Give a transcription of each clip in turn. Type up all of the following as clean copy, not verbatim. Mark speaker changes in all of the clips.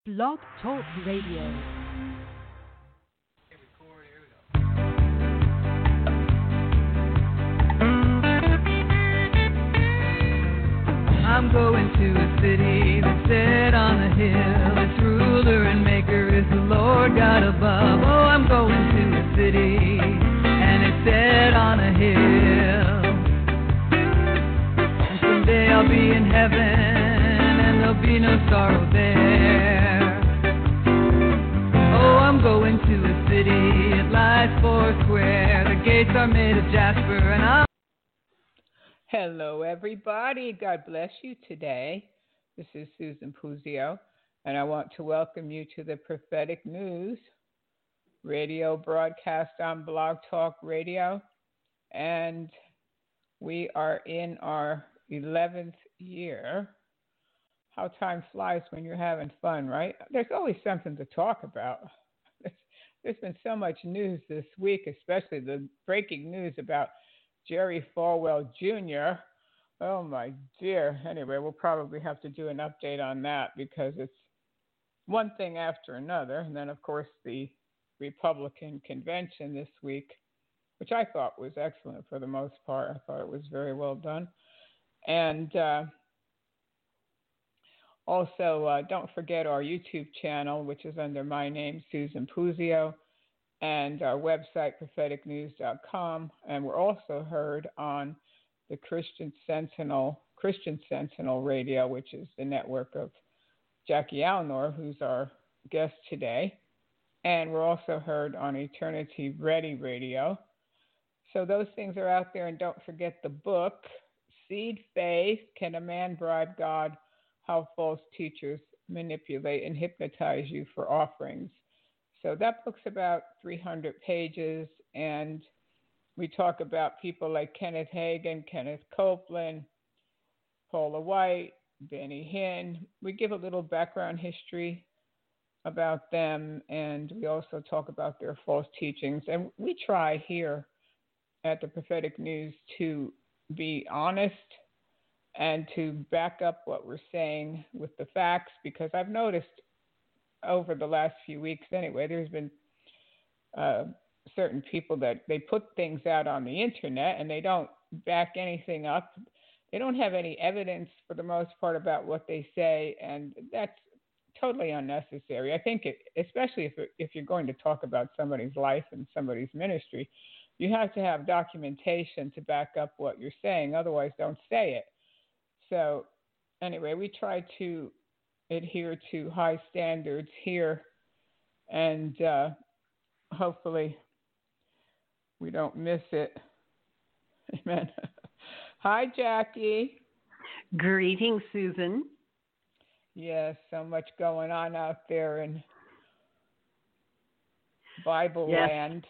Speaker 1: Blog Talk Radio.
Speaker 2: I'm going to a city that's set on a hill. Its ruler and maker is the Lord God above. Oh, I'm going to a city and it's set on a hill. And someday I'll be in heaven and there'll be no sorrow there. Oh, I'm going to a city, it lies four square. The gates are made of jasper and I'm
Speaker 3: Hello, everybody. God bless you today. This is Susan Puzio, and I want to welcome you to the Prophetic News radio broadcast on Blog Talk Radio. And we are in our 11th year. How time flies when you're having fun, right? There's always something to talk about. There's been so much news this week, especially the breaking news about Jerry Falwell Jr. Oh, my dear. Anyway, we'll probably have to do an update on that because it's one thing after another. And then, of course, the Republican convention this week, which I thought was excellent for the most part. I thought it was very well done. And also, don't forget our YouTube channel, which is under my name, Susan Puzio, and our website, propheticnews.com. And we're also heard on the Christian Sentinel Radio, which is the network of Jackie Alnor, who's our guest today. And we're also heard on Eternity Ready Radio. So those things are out there. And don't forget the book, Seed Faith, Can a Man Bribe God? How False Teachers Manipulate and Hypnotize You for Offerings. So that book's about 300 pages, and we talk about people like Kenneth Hagin, Kenneth Copeland, Paula White, Benny Hinn. We give a little background history about them, and we also talk about their false teachings. And we try here at the Prophetic News to be honest and to back up what we're saying with the facts, because I've noticed over the last few weeks anyway, there's been certain people that they put things out on the internet and they don't back anything up. They don't have any evidence for the most part about what they say, and that's totally unnecessary. I think especially if you're going to talk about somebody's life and somebody's ministry, you have to have documentation to back up what you're saying. Otherwise, don't say it. So anyway, we try to adhere to high standards here, and hopefully we don't miss it. Amen. Hi, Jackie.
Speaker 4: Greetings, Susan.
Speaker 3: Yes, so much going on out there in Bible land.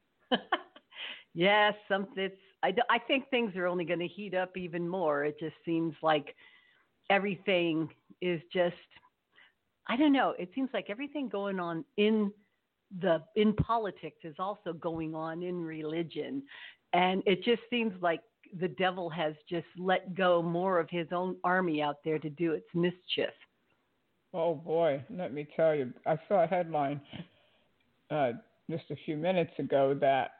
Speaker 4: Yes, I think things are only going to heat up even more. It just seems like everything is just, I don't know. It seems like everything going on in politics is also going on in religion. And it just seems like the devil has just let go more of his own army out there to do its mischief.
Speaker 3: Oh, boy. Let me tell you, I saw a headline just a few minutes ago that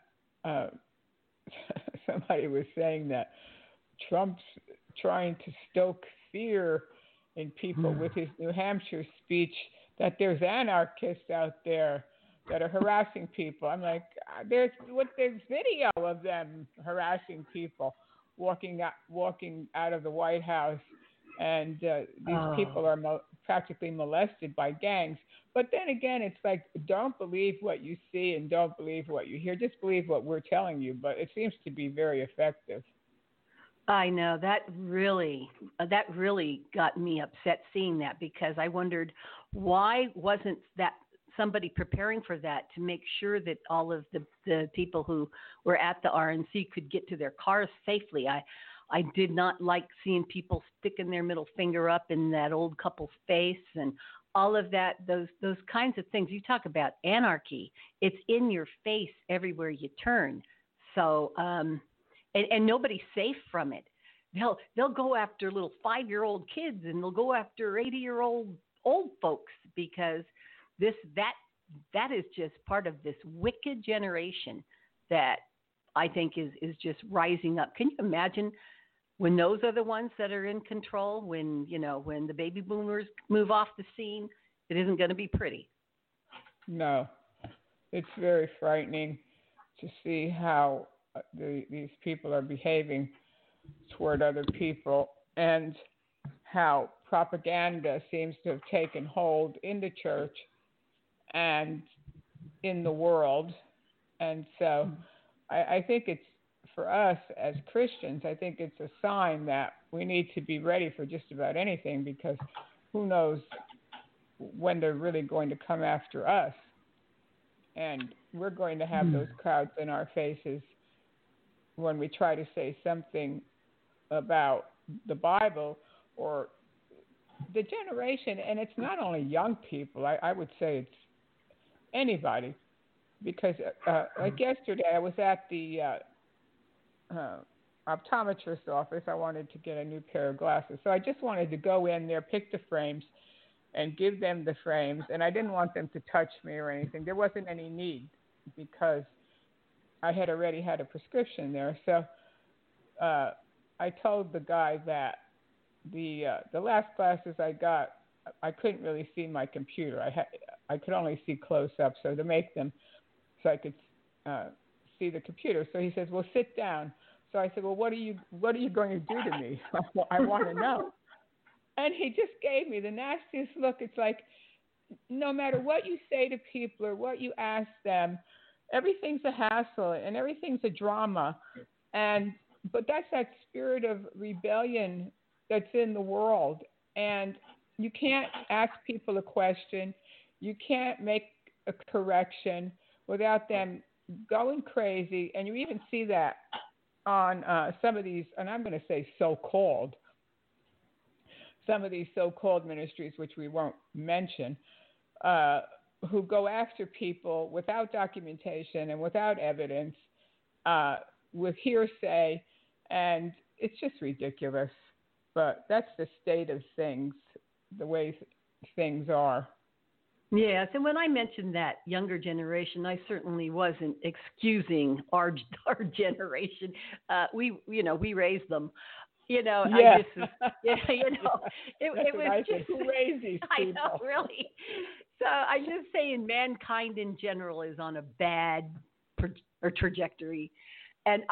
Speaker 3: somebody was saying that Trump's trying to stoke fear in people with his New Hampshire speech, that there's anarchists out there that are harassing people. I'm like, there's video of them harassing people, walking out of the White House, and these people are practically molested by gangs. But then again, it's like, don't believe what you see and don't believe what you hear. Just believe what we're telling you. But it seems to be very effective.
Speaker 4: I know that really got me upset seeing that, because I wondered, why wasn't that somebody preparing for that to make sure that all of the people who were at the RNC could get to their cars safely? I did not like seeing people sticking their middle finger up in that old couple's face and all of that, those kinds of things. You talk about anarchy. It's in your face everywhere you turn. So, and nobody's safe from it. They'll go after little 5-year-old kids, and they'll go after 80-year-old old folks, because that is just part of this wicked generation that I think is just rising up. Can you imagine when those are the ones that are in control, when the baby boomers move off the scene? It isn't going to be pretty.
Speaker 3: No, it's very frightening to see how these people are behaving toward other people, and how propaganda seems to have taken hold in the church and in the world. And so I think it's, for us as Christians, I think it's a sign that we need to be ready for just about anything, because who knows when they're really going to come after us. And we're going to have those crowds in our faces when we try to say something about the Bible or the generation. And it's not only young people. I would say it's anybody. Because like yesterday, I was at the optometrist's office. I wanted to get a new pair of glasses. So I just wanted to go in there, pick the frames, and give them the frames. And I didn't want them to touch me or anything. There wasn't any need, because I had already had a prescription there. So I told the guy that the last glasses I got, I couldn't really see my computer. I could only see close up. So to make them so I could see the computer. So he says, "Well, sit down." So I said, "Well, what are you going to do to me? I want to know." And he just gave me the nastiest look. It's like, no matter what you say to people or what you ask them, everything's a hassle and everything's a drama. But that's that spirit of rebellion that's in the world. And you can't ask people a question. You can't make a correction without them going crazy. And you even see that on some of these, and I'm going to say some of these so-called ministries, which we won't mention, who go after people without documentation and without evidence, with hearsay, and it's just ridiculous. But that's the state of things, the way things are.
Speaker 4: Yes, and when I mentioned that younger generation, I certainly wasn't excusing our generation. We raised them.
Speaker 3: Yeah.
Speaker 4: It was just
Speaker 3: who raised these people?
Speaker 4: I know, really. So I'm just saying, mankind in general is on a bad trajectory, and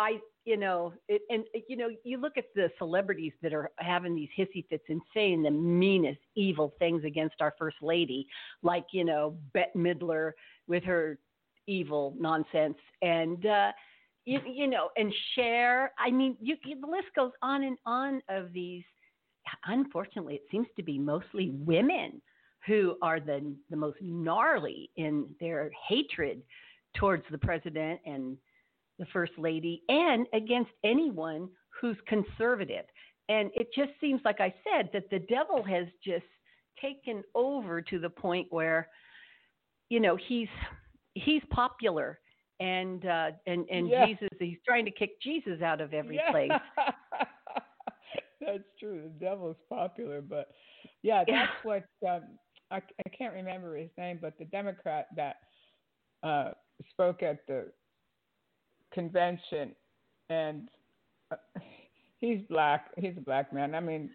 Speaker 4: you look at the celebrities that are having these hissy fits and saying the meanest, evil things against our First Lady, like, Bette Midler with her evil nonsense, and, and Cher. I mean, the list goes on and on of these. Unfortunately, it seems to be mostly women who are the most gnarly in their hatred towards the president and the First Lady, and against anyone who's conservative. And it just seems, like I said, that the devil has just taken over to the point where, he's popular, and
Speaker 3: Yeah.
Speaker 4: Jesus, he's trying to kick Jesus out of every place.
Speaker 3: That's true. The devil's popular, but that's what I can't remember his name, but the Democrat that spoke at the convention, and he's black. He's a black man. I mean,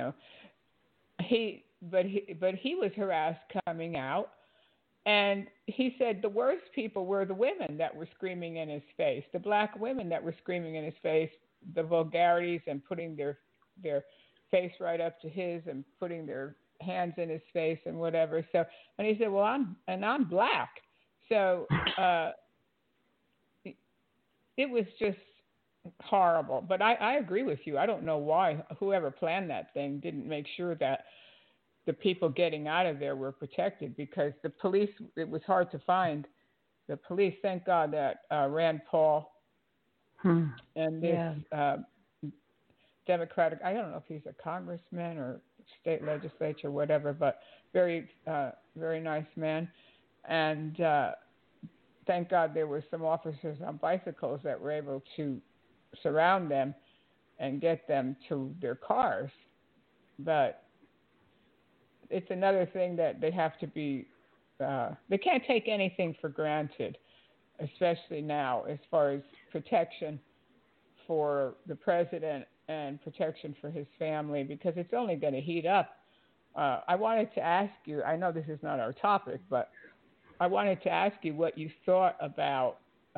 Speaker 3: he was harassed coming out, and he said the worst people were the women that were screaming in his face, the black women that were screaming in his face, the vulgarities and putting their face right up to his and putting their hands in his face and whatever. So, and he said, well, I'm black. So, it was just horrible. But I agree with you. I don't know why whoever planned that thing didn't make sure that the people getting out of there were protected, because the police, it was hard to find the police. Thank God that Rand Paul and this Democratic, I don't know if he's a congressman or state legislature, whatever, but very, very nice man. And thank God there were some officers on bicycles that were able to surround them and get them to their cars. But it's another thing that they have to be. They can't take anything for granted, especially now, as far as protection for the president and protection for his family, because it's only going to heat up. I wanted to ask you. I know this is not our topic, but I wanted to ask you what you thought about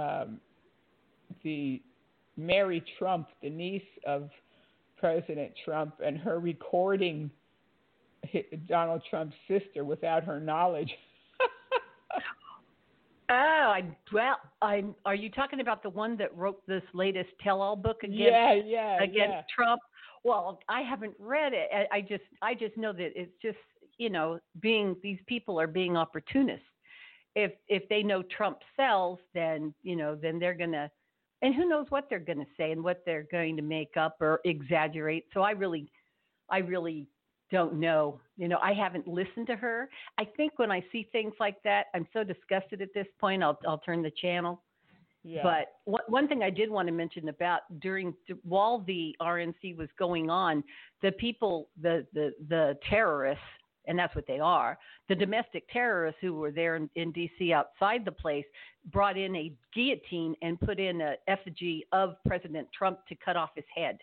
Speaker 3: the Mary Trump, the niece of President Trump, and her recording Donald Trump's sister without her knowledge.
Speaker 4: Are you talking about the one that wrote this latest tell-all book against Trump? Well, I haven't read it. I just know that it's just, these people are being opportunists. If they know Trump sells, then they're gonna, and who knows what they're gonna say and what they're going to make up or exaggerate. So I really don't know. I haven't listened to her. I think when I see things like that, I'm so disgusted at this point, I'll turn the channel. Yeah. But one thing I did want to mention about while the RNC was going on, the people, the terrorists, and that's what they are, the domestic terrorists who were there in D.C. outside the place, brought in a guillotine and put in an effigy of President Trump to cut off his head.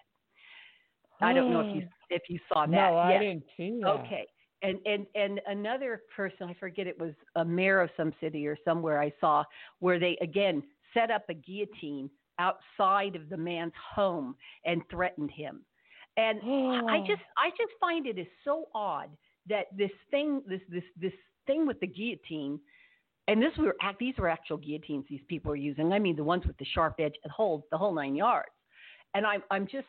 Speaker 4: I don't know if you saw that.
Speaker 3: No, I didn't see that.
Speaker 4: Okay. And another person, I forget, it was a mayor of some city or somewhere I saw, where they again set up a guillotine outside of the man's home and threatened him. And I just find it is so odd that this thing with the guillotine, and these were actual guillotines these people were using. I mean, the ones with the sharp edge that hold the whole 9 yards. And I'm just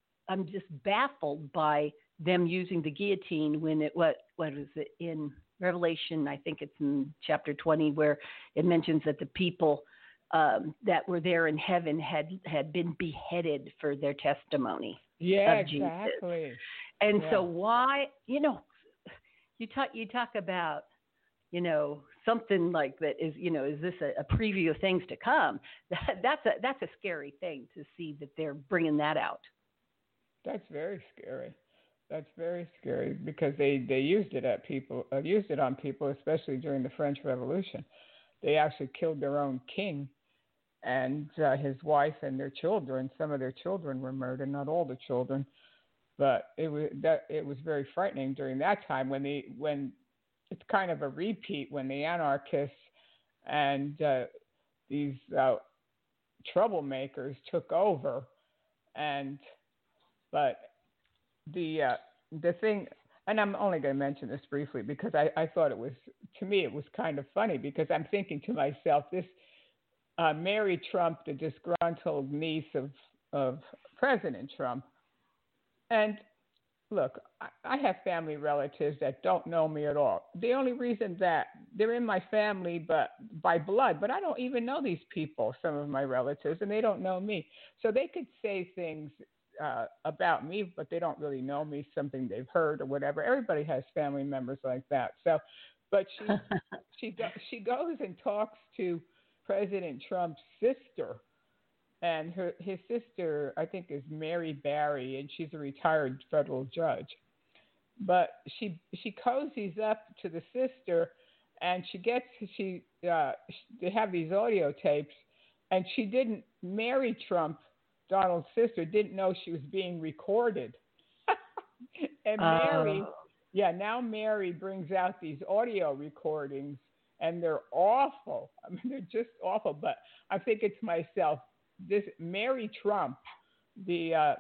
Speaker 4: baffled by them using the guillotine when what is it in Revelation? I think it's in chapter 20 where it mentions that the people that were there in heaven had been beheaded for their testimony.
Speaker 3: Yeah,
Speaker 4: of Jesus.
Speaker 3: Exactly.
Speaker 4: And so why, you talk about, something like that is, is this a preview of things to come? That's a scary thing to see that they're bringing that out.
Speaker 3: That's very scary. That's very scary because they used it on people, especially during the French Revolution. They actually killed their own king and his wife and their children. Some of their children were murdered, not all the children, but it was very frightening during that time when it's kind of a repeat when the anarchists and these troublemakers took over, but the thing, and I'm only going to mention this briefly because I thought it was kind of funny because I'm thinking to myself, this Mary Trump, the disgruntled niece of President Trump, and look, I have family relatives that don't know me at all. The only reason that they're in my family, but by blood, but I don't even know these people, some of my relatives, and they don't know me. So they could say things about me, but they don't really know me, something they've heard or whatever. Everybody has family members like that. So, but she goes and talks to President Trump's sister, and his sister, I think, is Mary Barry, and she's a retired federal judge. But she cozies up to the sister, and they have these audio tapes, and she didn't marry Trump. Donald's sister didn't know she was being recorded. And now Mary brings out these audio recordings, and they're awful. I mean, they're just awful. But I'm thinking to myself, this Mary Trump, the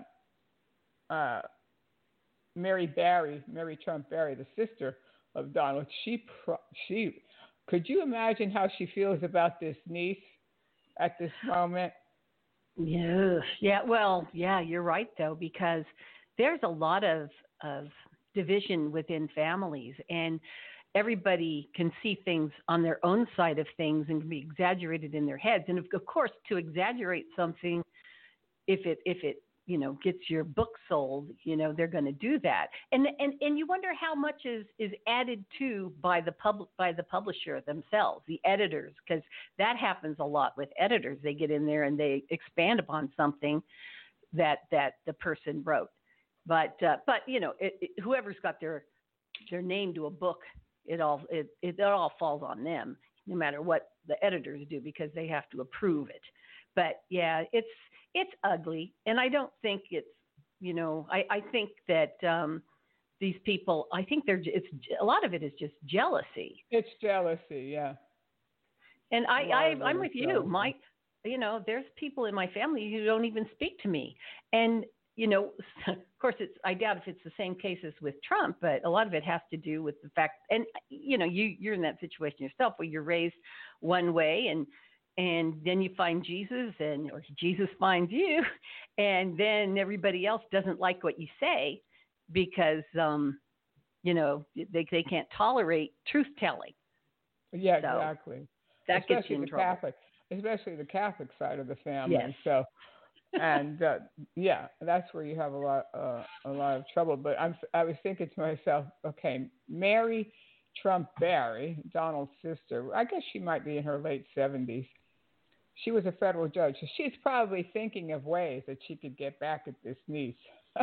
Speaker 3: Mary Trump Barry, the sister of Donald, she could you imagine how she feels about this niece at this moment?
Speaker 4: Yes. Yeah. Well, yeah, you're right though, because there's a lot of division within families, and everybody can see things on their own side of things and can be exaggerated in their heads. And of course, to exaggerate something, if it gets your book sold, they're going to do that. And you wonder how much is added to by the publisher themselves, the editors, because that happens a lot with editors. They get in there and they expand upon something that the person wrote. But whoever's got their their name to a book, it all falls on them, no matter what the editors do, because they have to approve it. But yeah, it's ugly, and I don't think it's, I think that these people, I think it's a lot of it is just jealousy.
Speaker 3: It's jealousy, yeah.
Speaker 4: And I'm with you, Mike. There's people in my family who don't even speak to me, and of course, I doubt if it's the same cases with Trump, but a lot of it has to do with the fact, and you're in that situation yourself where you're raised one way, and then you find Jesus, or Jesus finds you, and then everybody else doesn't like what you say because they can't tolerate truth telling.
Speaker 3: Yeah, so exactly.
Speaker 4: That gets you in trouble.
Speaker 3: Especially the Catholic side of the family.
Speaker 4: Yes.
Speaker 3: So, and that's where you have a lot of trouble. But I was thinking to myself, okay, Mary Trump Barry, Donald's sister, I guess she might be in her late 70s. She was a federal judge, so she's probably thinking of ways that she could get back at this niece.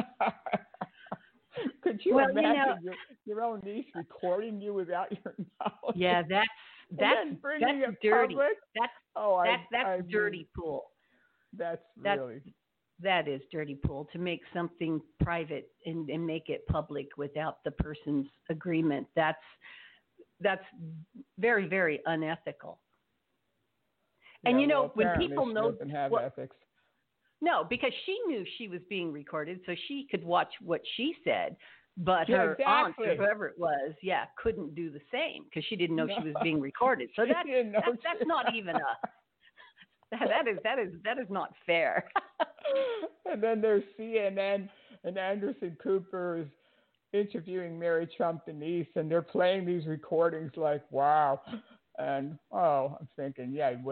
Speaker 3: Could you imagine your own niece recording you without your knowledge?
Speaker 4: Yeah, that's dirty. That's dirty pool.
Speaker 3: That
Speaker 4: is dirty pool, to make something private and make it public without the person's agreement. That's very, very unethical.
Speaker 3: Yeah,
Speaker 4: and when people know
Speaker 3: doesn't have ethics.
Speaker 4: No, because she knew she was being recorded, so she could watch what she said. But her aunt, or whoever it was, couldn't do the same because she didn't know she was being recorded. So that's not even that is not fair.
Speaker 3: And then there's CNN, and Anderson Cooper is interviewing Mary Trump, the niece, and they're playing these recordings like, wow. And I'm thinking,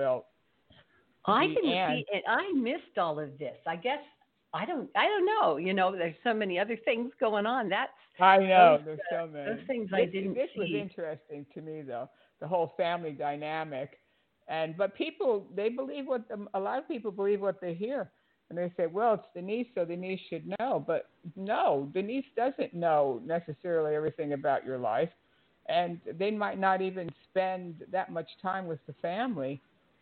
Speaker 4: I didn't see it. I missed all of this. I guess I don't know. There's so many other things going on.
Speaker 3: I know there's so many.
Speaker 4: Those things I didn't see.
Speaker 3: This was interesting to me, though, the whole family dynamic. But people, a lot of people believe what they hear, and they say, well, it's the niece, so the niece should know. But no, the niece doesn't know necessarily everything about your life, and they might not even spend that much time with the family.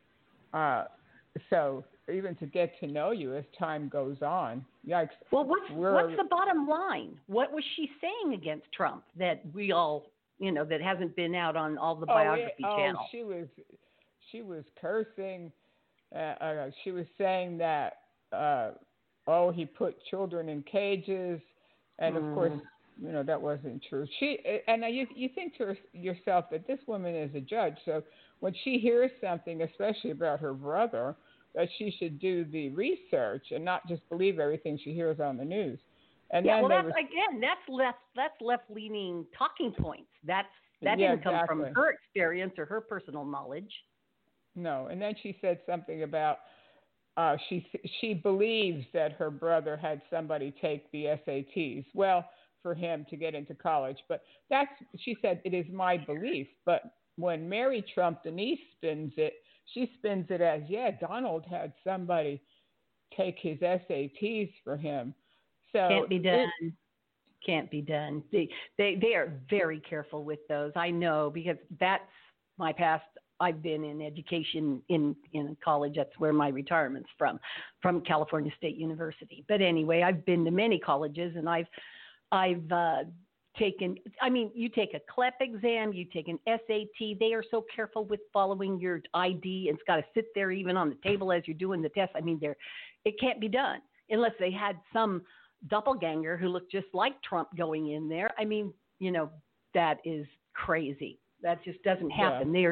Speaker 3: So even to get to know you as time goes on. Yikes.
Speaker 4: Well, what's the bottom line? What was she saying against Trump that we all, that hasn't been out on all the biography channels?
Speaker 3: She was cursing. She was saying that, he put children in cages. And of course, that wasn't true. You think to yourself that this woman is a judge. So when she hears something, especially about her brother, that she should do the research and not just believe everything she hears on the news. And
Speaker 4: that's left-leaning talking points. That didn't come from her experience or her personal knowledge.
Speaker 3: No, and then she said something about she believes that her brother had somebody take the SATs. Well, for him to get into college, but she said it is my belief. But when Mary Trump, the niece, spins it as, Donald had somebody take his SATs for him. So
Speaker 4: can't be done. They are very careful with those. I know, because that's my past. I've been in education in college. That's where my retirement's from California State University. But anyway, I've been to many colleges, and I've taken, you take a CLEP exam, you take an SAT. They are so careful with following your ID. It's got to sit there even on the table as you're doing the test. It can't be done unless they had some doppelganger who looked just like Trump going in there. That is crazy. That just doesn't happen. Yeah.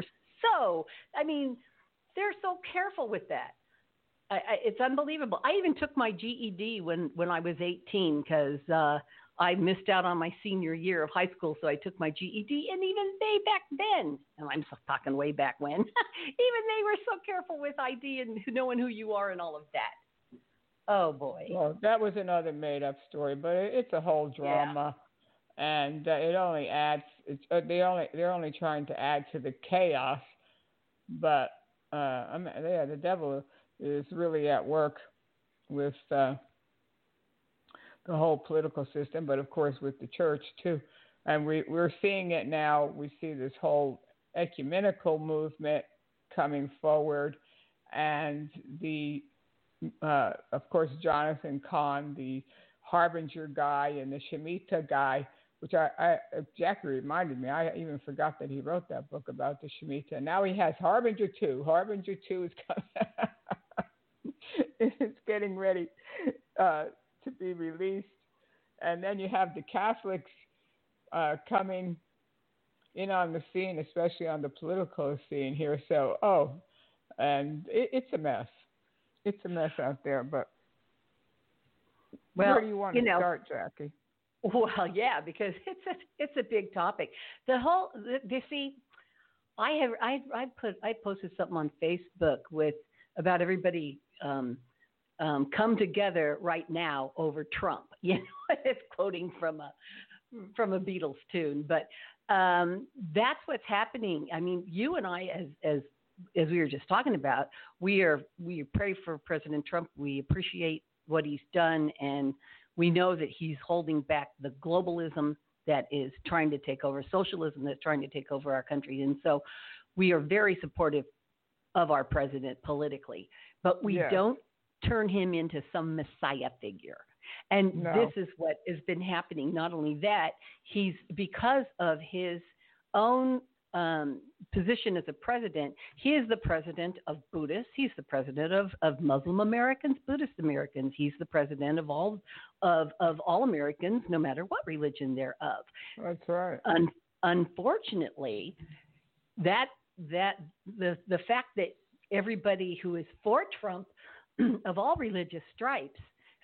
Speaker 4: They're so careful with that. It's unbelievable. I even took my GED when I was 18 because I missed out on my senior year of high school, so I took my GED. And even they back then, and I'm talking way back when, even they were so careful with ID and knowing who you are and all of that. Oh boy.
Speaker 3: Well, that was another made-up story, but it's a whole drama, and it only adds. They're only trying to add to the chaos, but the devil is really at work with the whole political system, but of course with the church too. And we're seeing it now. We see this whole ecumenical movement coming forward, and of course, Jonathan Cahn, the Harbinger guy, and the Shemitah guy, which Jackie reminded me. I even forgot that he wrote that book about the Shemitah. Now he has Harbinger 2. Harbinger 2 is coming. It's getting ready to be released. And then you have the Catholics coming in on the scene, especially on the political scene here. So, it's a mess. It's a mess out there. But where do you want to start, Jackie?
Speaker 4: Well, yeah, because it's a big topic. I posted something on Facebook about everybody come together right now over Trump. It's quoting from a Beatles tune, but that's what's happening. I mean, you and I, as we were just talking about, we pray for President Trump. We appreciate what he's done, and we know that he's holding back the globalism that is trying to take over, socialism that's trying to take over our country. And so we are very supportive of our president politically, but we don't turn him into some messiah figure. And this is what has been happening. Not only that, because of his own position as a president, he is the president of Buddhists. He's the president of Muslim Americans, Buddhist Americans. He's the president of all Americans, no matter what religion they're of.
Speaker 3: That's right.
Speaker 4: Unfortunately, that the fact that everybody who is for Trump of all religious stripes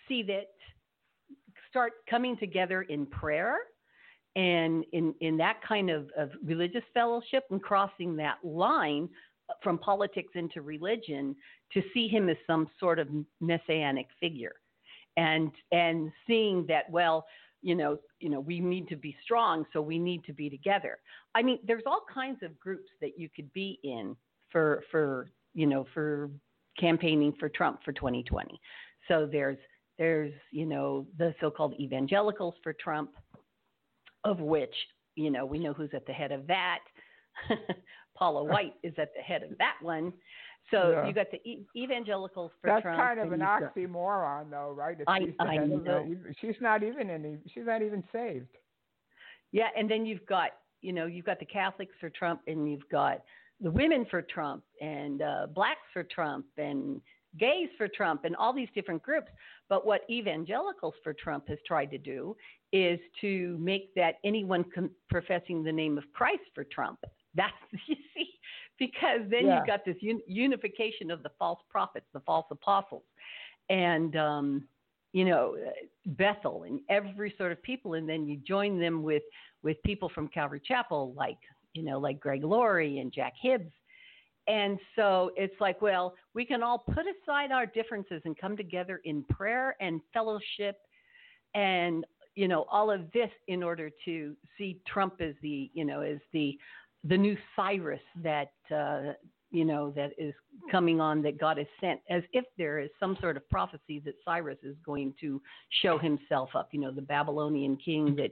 Speaker 4: start coming together in prayer and in that kind of religious fellowship, and crossing that line from politics into religion to see him as some sort of messianic figure, and seeing that, well, we need to be strong, so we need to be together. I mean, there's all kinds of groups that you could be in for campaigning for Trump for 2020. So there's the so-called evangelicals for Trump, of which, we know who's at the head of that. Paula White is at the head of that one. So you got the evangelicals for
Speaker 3: That's
Speaker 4: Trump.
Speaker 3: That's kind of an oxymoron, though, right?
Speaker 4: I know.
Speaker 3: She's not even saved.
Speaker 4: Yeah, and then you've got the Catholics for Trump, and you've got the women for Trump, and blacks for Trump, and gays for Trump, and all these different groups. But what evangelicals for Trump has tried to do is to make that anyone professing the name of Christ for Trump. That's, because then you've got this unification of the false prophets, the false apostles, and, Bethel and every sort of people. And then you join them with people from Calvary Chapel, like Greg Laurie and Jack Hibbs. And so it's like, well, we can all put aside our differences and come together in prayer and fellowship and, all of this in order to see Trump as the new Cyrus that, that is coming on, that God has sent, as if there is some sort of prophecy that Cyrus is going to show himself up, the Babylonian king that,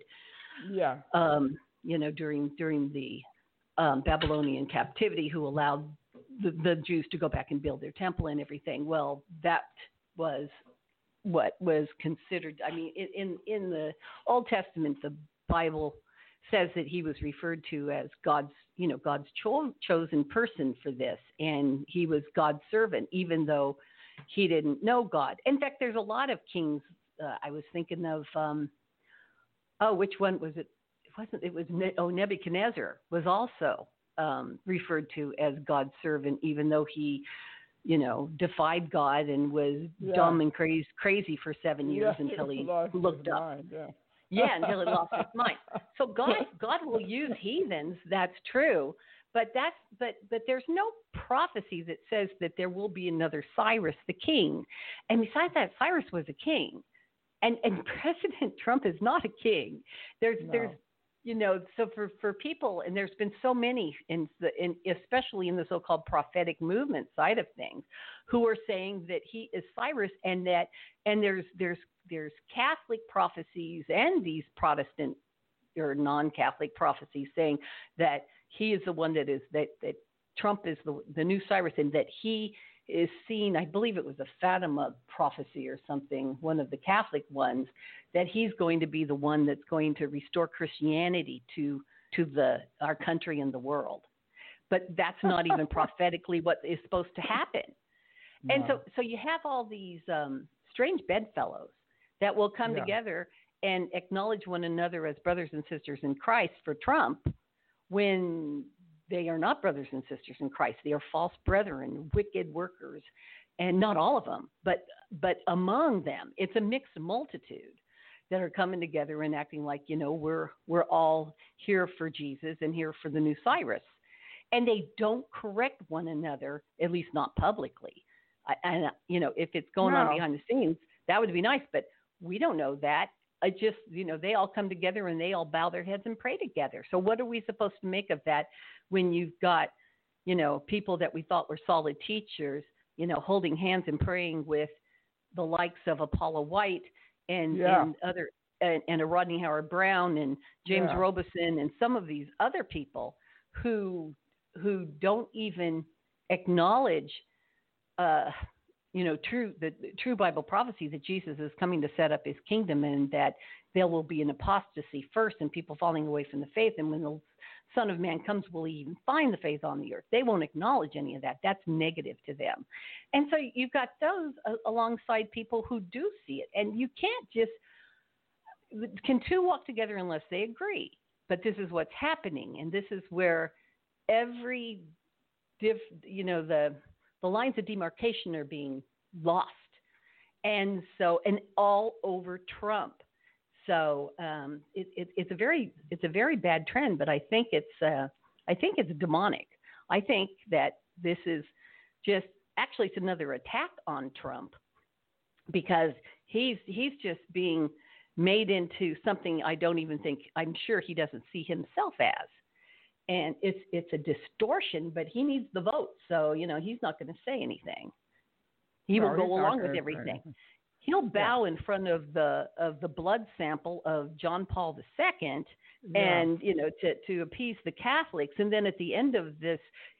Speaker 4: during the Babylonian captivity, who allowed the Jews to go back and build their temple and everything. Well, that was what was considered. I mean, in the Old Testament, the Bible says that he was referred to as God's chosen person for this, and he was God's servant, even though he didn't know God. In fact, there's a lot of kings. I was thinking of, which one was it? Nebuchadnezzar was also referred to as God's servant, even though he, defied God and was dumb and crazy for 7 years until he looked up. Until he lost his mind. So God will use heathens. That's true, but there's no prophecy that says that there will be another Cyrus the king. And besides that, Cyrus was a king, and President Trump is not a king. There's so for people, and there's been so many especially in the so-called prophetic movement side of things, who are saying that he is Cyrus, and there's Catholic prophecies and these Protestant or non-Catholic prophecies saying that he is the one that Trump is the new Cyrus, and that he is seen, I believe it was a Fatima prophecy or something, one of the Catholic ones, that he's going to be the one that's going to restore Christianity to our country and the world. But that's not even prophetically what is supposed to happen. No. And so you have all these strange bedfellows that will come together and acknowledge one another as brothers and sisters in Christ for Trump, when they are not brothers and sisters in Christ. They are false brethren, wicked workers, and not all of them, but among them, it's a mixed multitude that are coming together and acting like, we're all here for Jesus and here for the new Cyrus. And they don't correct one another, at least not publicly. And if it's going on behind the scenes, that would be nice, but we don't know that. I just, they all come together and they all bow their heads and pray together. So what are we supposed to make of that when you've got, people that we thought were solid teachers, holding hands and praying with the likes of Paula White and other, and a Rodney Howard Brown and James Robeson and some of these other people who don't even acknowledge, the true Bible prophecy that Jesus is coming to set up his kingdom, and that there will be an apostasy first and people falling away from the faith. And when the Son of Man comes, will he even find the faith on the earth? They won't acknowledge any of that. That's negative to them. And so you've got those alongside people who do see it. And you can't just, can two walk together unless they agree? But this is what's happening. And this is where every, the lines of demarcation are being lost. And so, and all over Trump. So it's a very bad trend, but I think it's demonic. I think that this is just, actually it's another attack on Trump, because he's just being made into something I'm sure he doesn't see himself as. And it's a distortion, but he needs the vote. So, he's not going to say anything. He will go along with everything. He'll bow in front of the blood sample of John Paul II, and to appease the Catholics. And then at the end of the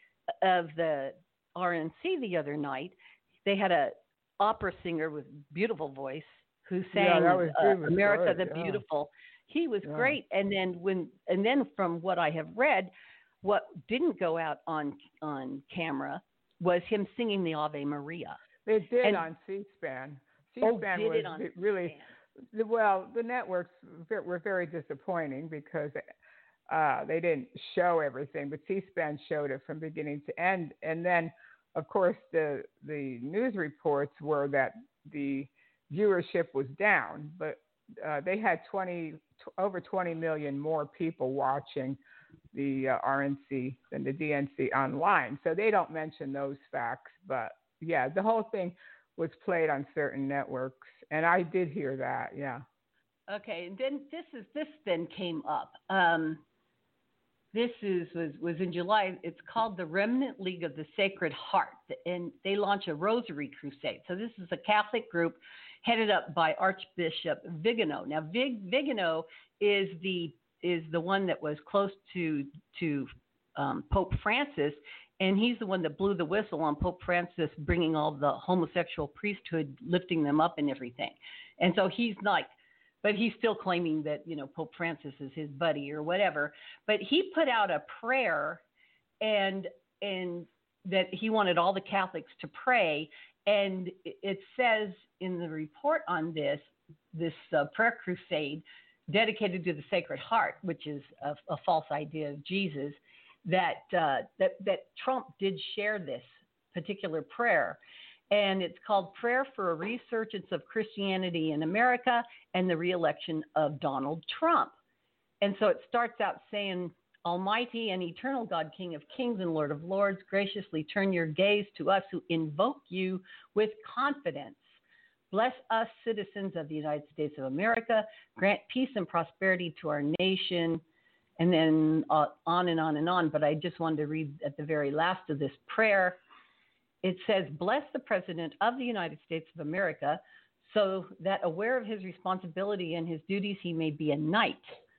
Speaker 4: RNC the other night, they had a opera singer with beautiful voice who sang America the Beautiful. He was great. And then from what I have read, what didn't go out on camera was him singing the Ave Maria.
Speaker 3: They did on C-SPAN. C-SPAN was really, well, the networks were very disappointing because they didn't show everything, but C-SPAN showed it from beginning to end. And then, of course, the news reports were that the viewership was down, but they had over 20 million more people watching the RNC than the DNC online. So they don't mention those facts, but yeah, the whole thing was played on certain networks, and I did hear that. Yeah.
Speaker 4: Okay, and then this then came up. This was in July. It's called the Remnant League of the Sacred Heart, and they launch a Rosary Crusade. So this is a Catholic group headed up by Archbishop Vigano. Now, Vigano is the one that was close to Pope Francis, and he's the one that blew the whistle on Pope Francis bringing all the homosexual priesthood, lifting them up and everything. And so but he's still claiming that, Pope Francis is his buddy or whatever. But he put out a prayer and that he wanted all the Catholics to pray. And it says in the report on this prayer crusade dedicated to the Sacred Heart, which is a false idea of Jesus, that Trump did share this particular prayer. And it's called Prayer for a Resurgence of Christianity in America and the Reelection of Donald Trump. And so it starts out saying, Almighty and eternal God, King of kings and Lord of lords, graciously turn your gaze to us who invoke you with confidence. Bless us, citizens of the United States of America. Grant peace and prosperity to our nation. And then on and on and on. But I just wanted to read at the very last of this prayer. It says, bless the President of the United States of America so that aware of his responsibility and his duties, he may be a knight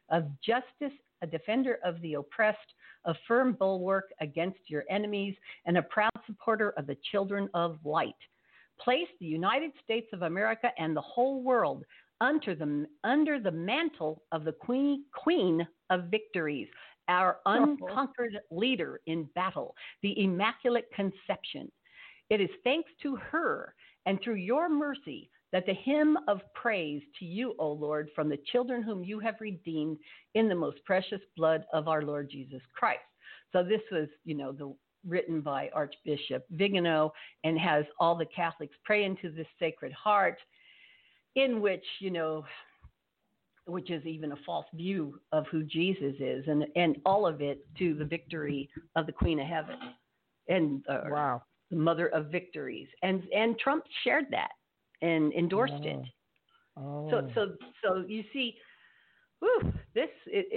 Speaker 4: of justice, a defender of the oppressed, a firm bulwark against your enemies, and a proud supporter of the children of light. Place the United States of America and the whole world under the mantle of the Queen of Victories, our unconquered leader in battle, the Immaculate Conception. It is thanks to her and through your mercy that the hymn of praise to you, O Lord, from the children whom you have redeemed in the most precious blood of our Lord Jesus Christ. So this was, written by Archbishop Vigano, and has all the Catholics pray into this Sacred Heart, in which, which is even a false view of who Jesus is, and all of it to the victory of the Queen of Heaven and
Speaker 3: wow.
Speaker 4: the Mother of Victories. And Trump shared that and endorsed it.
Speaker 3: Oh.
Speaker 4: So you see, this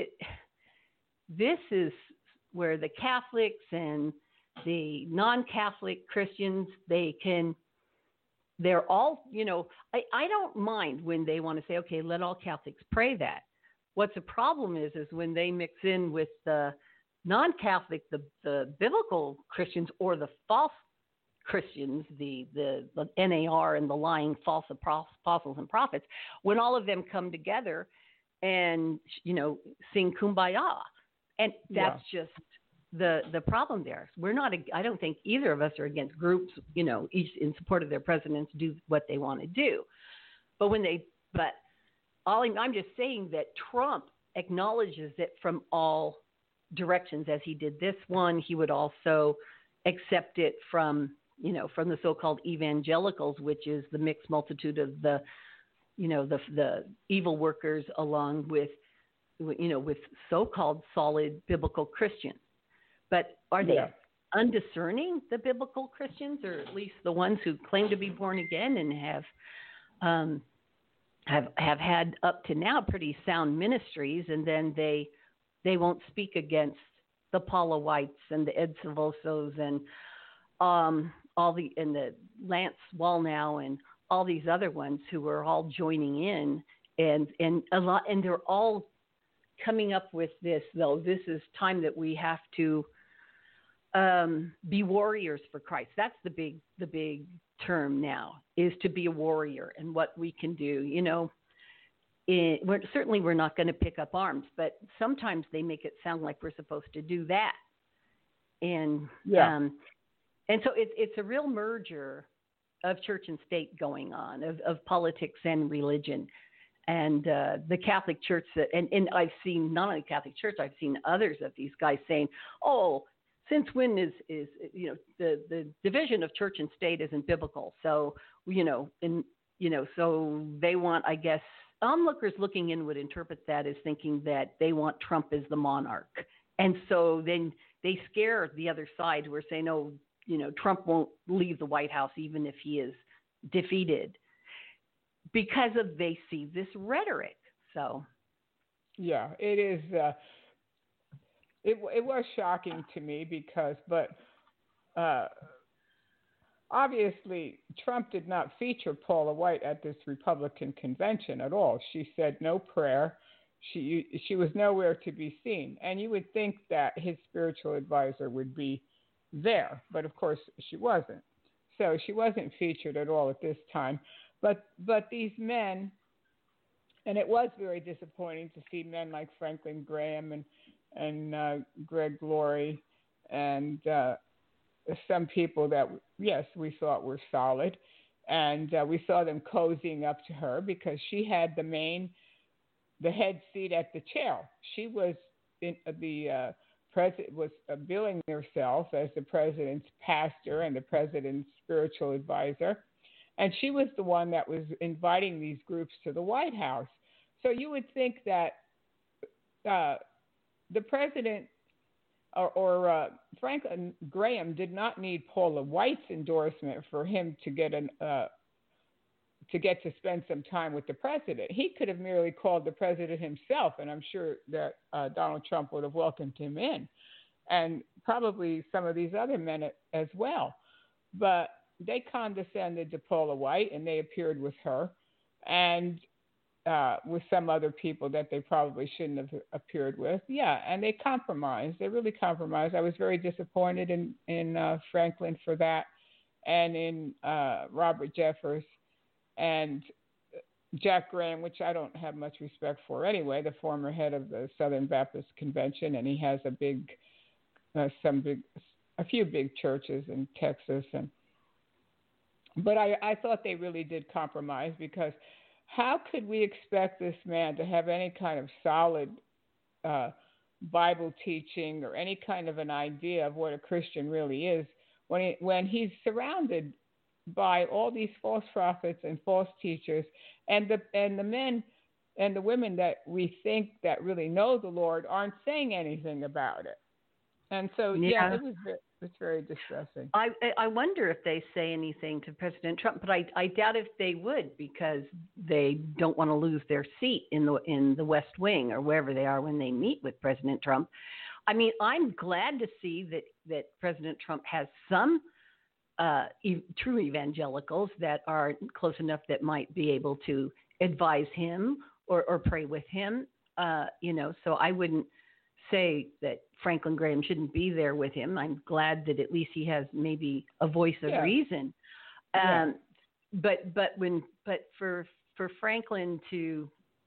Speaker 4: is where the Catholics and the non-Catholic Christians, they're all, I don't mind when they want to say, okay, let all Catholics pray that. What's the problem is when they mix in with the non-Catholic, the biblical Christians or the false Christians, the NAR and the lying false apostles and prophets, when all of them come together and, sing Kumbaya. And that's just the problem there. We're not, I don't think either of us are against groups, each in support of their presidents do what they want to do. I'm just saying that Trump acknowledges it from all directions. As he did this one, he would also accept it from the so-called evangelicals, which is the mixed multitude of the evil workers, along with so-called solid biblical Christians. But are they undiscerning, the biblical Christians, or at least the ones who claim to be born again and have had up to now pretty sound ministries, and then they won't speak against the Paula Whites and the Ed Silvosos and the Lance Wallnau and all these other ones who are all joining in, and they're all coming up with this, though. This is time that we have to be warriors for Christ. That's the big term now, is to be a warrior, and what we can do. We're not going to pick up arms, but sometimes they make it sound like we're supposed to do that. And so it's a real merger of church and state going on, of politics and religion. And the Catholic Church, and I've seen not only Catholic Church, I've seen others of these guys saying, "Oh, since when is the division of church and state isn't biblical?" So so they want, I guess, onlookers looking in would interpret that as thinking that they want Trump as the monarch, and so then they scare the other side who are saying, "Oh, Trump won't leave the White House even if he is defeated," because they see this rhetoric. So,
Speaker 3: yeah, it is. It was shocking to me but obviously Trump did not feature Paula White at this Republican convention at all. She said no prayer. She was nowhere to be seen, and you would think that his spiritual advisor would be there, but of course she wasn't. So she wasn't featured at all at this time. But these men, and it was very disappointing to see men like Franklin Graham and Greg Laurie and some people that, yes, we thought were solid. And we saw them cozying up to her because she had the head seat at the chair. She was president was billing herself as the president's pastor and the president's spiritual advisor. And she was the one that was inviting these groups to the White House. So you would think that the president or Franklin Graham did not need Paula White's endorsement for him to get to spend some time with the president. He could have merely called the president himself, and I'm sure that Donald Trump would have welcomed him in, and probably some of these other men as well. But they condescended to Paula White, and they appeared with her. And with some other people that they probably shouldn't have appeared with. Yeah, and they compromised. They really compromised. I was very disappointed in Franklin for that, and in Robert Jeffers and Jack Graham, which I don't have much respect for anyway, the former head of the Southern Baptist Convention, and he has a few big churches in Texas, but I thought they really did compromise, because how could we expect this man to have any kind of solid Bible teaching or any kind of an idea of what a Christian really is when he's surrounded by all these false prophets and false teachers, and the men and the women that we think that really know the Lord aren't saying anything about it. And so, it's very distressing.
Speaker 4: I wonder if they say anything to President Trump, but I doubt if they would, because they don't want to lose their seat in the West Wing or wherever they are when they meet with President Trump. I mean, I'm glad to see that President Trump has some true evangelicals that are close enough that might be able to advise him or pray with him. So I wouldn't say that Franklin Graham shouldn't be there with him. I'm glad that at least he has maybe a voice of reason. But for Franklin to,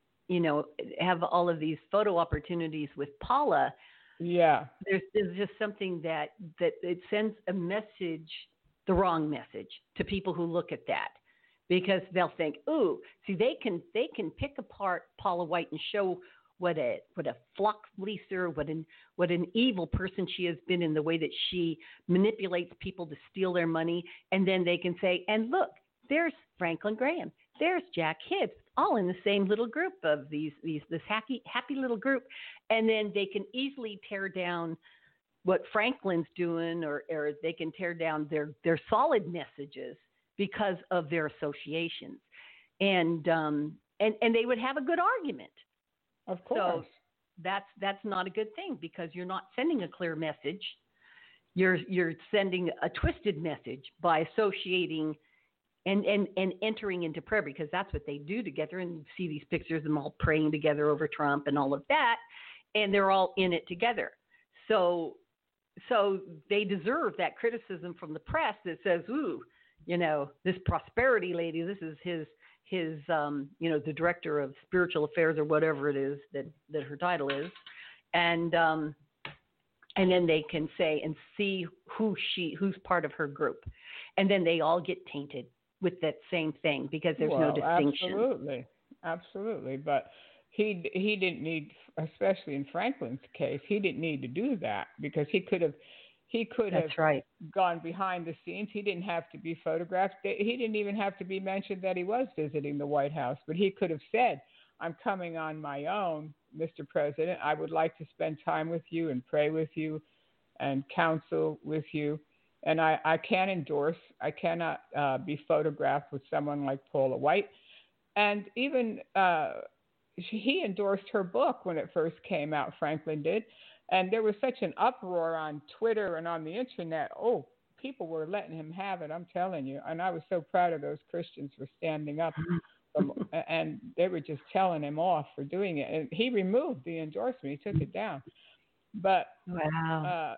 Speaker 4: have all of these photo opportunities with Paula, there's just something that it sends a message, the wrong message, to people who look at that, because they'll think, ooh, see, they can pick apart Paula White and show what a flock fleecer, what an evil person she has been in the way that she manipulates people to steal their money, and then they can say, and look, there's Franklin Graham, there's Jack Hibbs, all in the same little group of this happy little group, and then they can easily tear down what Franklin's doing, or they can tear down their solid messages because of their associations, and they would have a good argument.
Speaker 3: Of course.
Speaker 4: So that's not a good thing, because you're not sending a clear message. You're sending a twisted message by associating and entering into prayer, because that's what they do together. And you see these pictures of them all praying together over Trump and all of that, and they're all in it together. So they deserve that criticism from the press that says, ooh, this prosperity lady, this is his the director of spiritual affairs or whatever it is that her title is. And then they can say and see who's part of her group. And then they all get tainted with that same thing, because there's no distinction.
Speaker 3: Absolutely. But he didn't need, especially in Franklin's case, he didn't need to do that, because he could have gone behind the scenes. He didn't have to be photographed. He didn't even have to be mentioned that he was visiting the White House. But he could have said, I'm coming on my own, Mr. President. I would like to spend time with you and pray with you and counsel with you. And I cannot be photographed with someone like Paula White. And even he endorsed her book when it first came out, Franklin did. And there was such an uproar on Twitter and on the internet. Oh, people were letting him have it, I'm telling you. And I was so proud of those Christians for standing up. And they were just telling him off for doing it. And he removed the endorsement. He took it down. But,
Speaker 4: wow.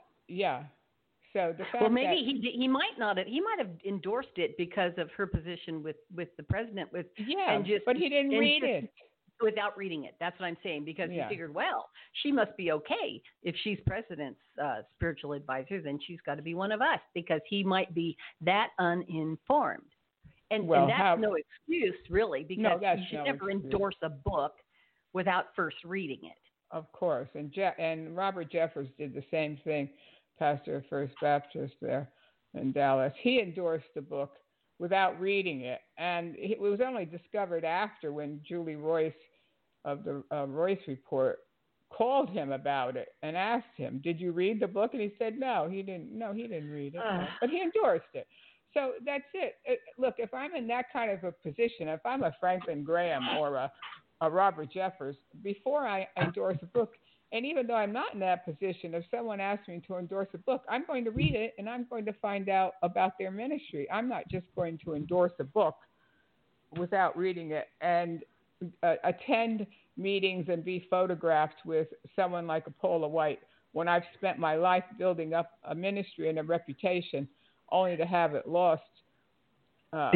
Speaker 3: So the fact
Speaker 4: maybe he might not have. He might have endorsed it because of her position with the president. But
Speaker 3: he didn't read it.
Speaker 4: Without reading it. That's what I'm saying, because he figured, well, she must be okay. If she's president's spiritual advisor, then she's got to be one of us, because he might be that uninformed. And that's no excuse, really, because you should never endorse a book without first reading it.
Speaker 3: Of course. And Robert Jeffers did the same thing, pastor of First Baptist there in Dallas. He endorsed the book without reading it. And it was only discovered after, when Julie Royce of the Royce Report called him about it and asked him, did you read the book? And he said, no, he didn't read it. But he endorsed it. So that's it. Look, if I'm in that kind of a position, if I'm a Franklin Graham or a Robert Jeffers, before I endorse a book, and even though I'm not in that position, if someone asks me to endorse a book, I'm going to read it and I'm going to find out about their ministry. I'm not just going to endorse a book without reading it. And attend meetings and be photographed with someone like a Paula White when I've spent my life building up a ministry and a reputation only to have it lost.
Speaker 4: But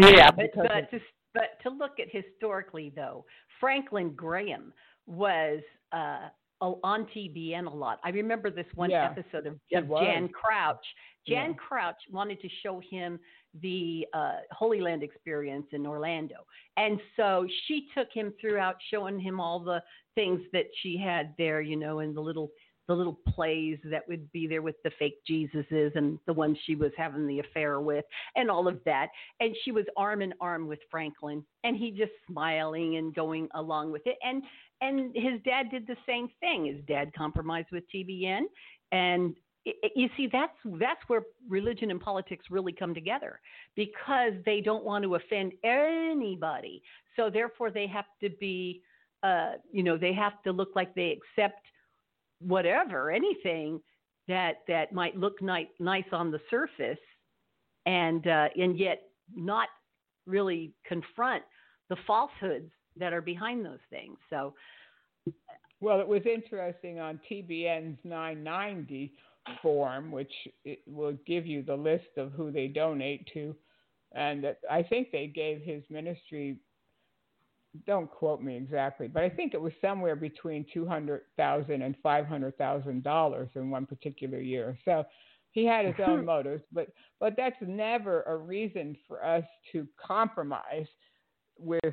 Speaker 4: to look at historically, though, Franklin Graham was on TBN a lot. I remember this one episode of Jan Crouch. Jan Crouch wanted to show him the Holy Land experience in Orlando. And so she took him throughout, showing him all the things that she had there, in the little plays that would be there with the fake Jesuses and the ones she was having the affair with and all of that. And she was arm in arm with Franklin, and he just smiling and going along with it. And his dad did the same thing. His dad compromised with TBN. And you see, that's where religion and politics really come together, because they don't want to offend anybody. So therefore they have to be, they have to look like they accept whatever, anything that might look nice on the surface, and yet not really confront the falsehoods that are behind those things. So,
Speaker 3: well, it was interesting on TBN's 990 form, which it will give you the list of who they donate to, and I think they gave his ministry, don't quote me exactly, but I think it was somewhere between $200,000 and $500,000 in one particular year. So he had his own motives, but that's never a reason for us to compromise with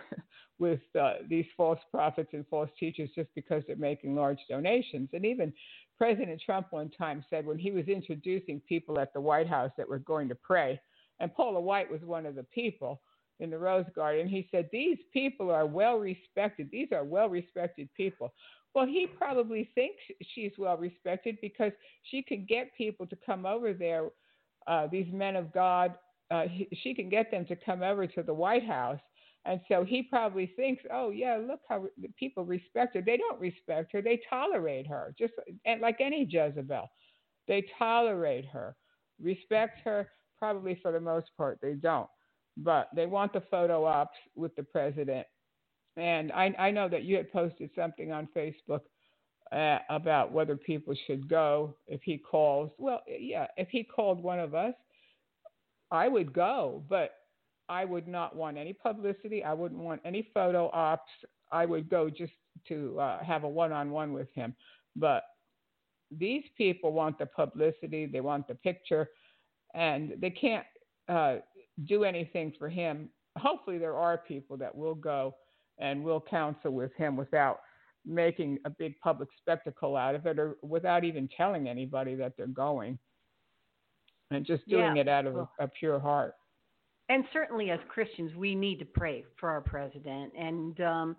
Speaker 3: these false prophets and false teachers just because they're making large donations. And even President Trump one time said, when he was introducing people at the White House that were going to pray, and Paula White was one of the people in the Rose Garden, he said, these people are well respected. These are well respected people. Well, he probably thinks she's well respected because she can get people to come over there, these men of God. She can get them to come over to the White House. And so he probably thinks, oh, yeah, look how the people respect her. They don't respect her. They tolerate her, just like any Jezebel. They tolerate her. Respect her, probably for the most part, they don't. But they want the photo ops with the president. And I know that you had posted something on Facebook about whether people should go if he calls. Well, yeah, if he called one of us, I would go, but I would not want any publicity. I wouldn't want any photo ops. I would go just to have a one-on-one with him. But these people want the publicity. They want the picture, and they can't do anything for him. Hopefully there are people that will go and will counsel with him without making a big public spectacle out of it, or without even telling anybody that they're going, and just doing it out of a pure heart.
Speaker 4: And certainly as Christians, we need to pray for our president, and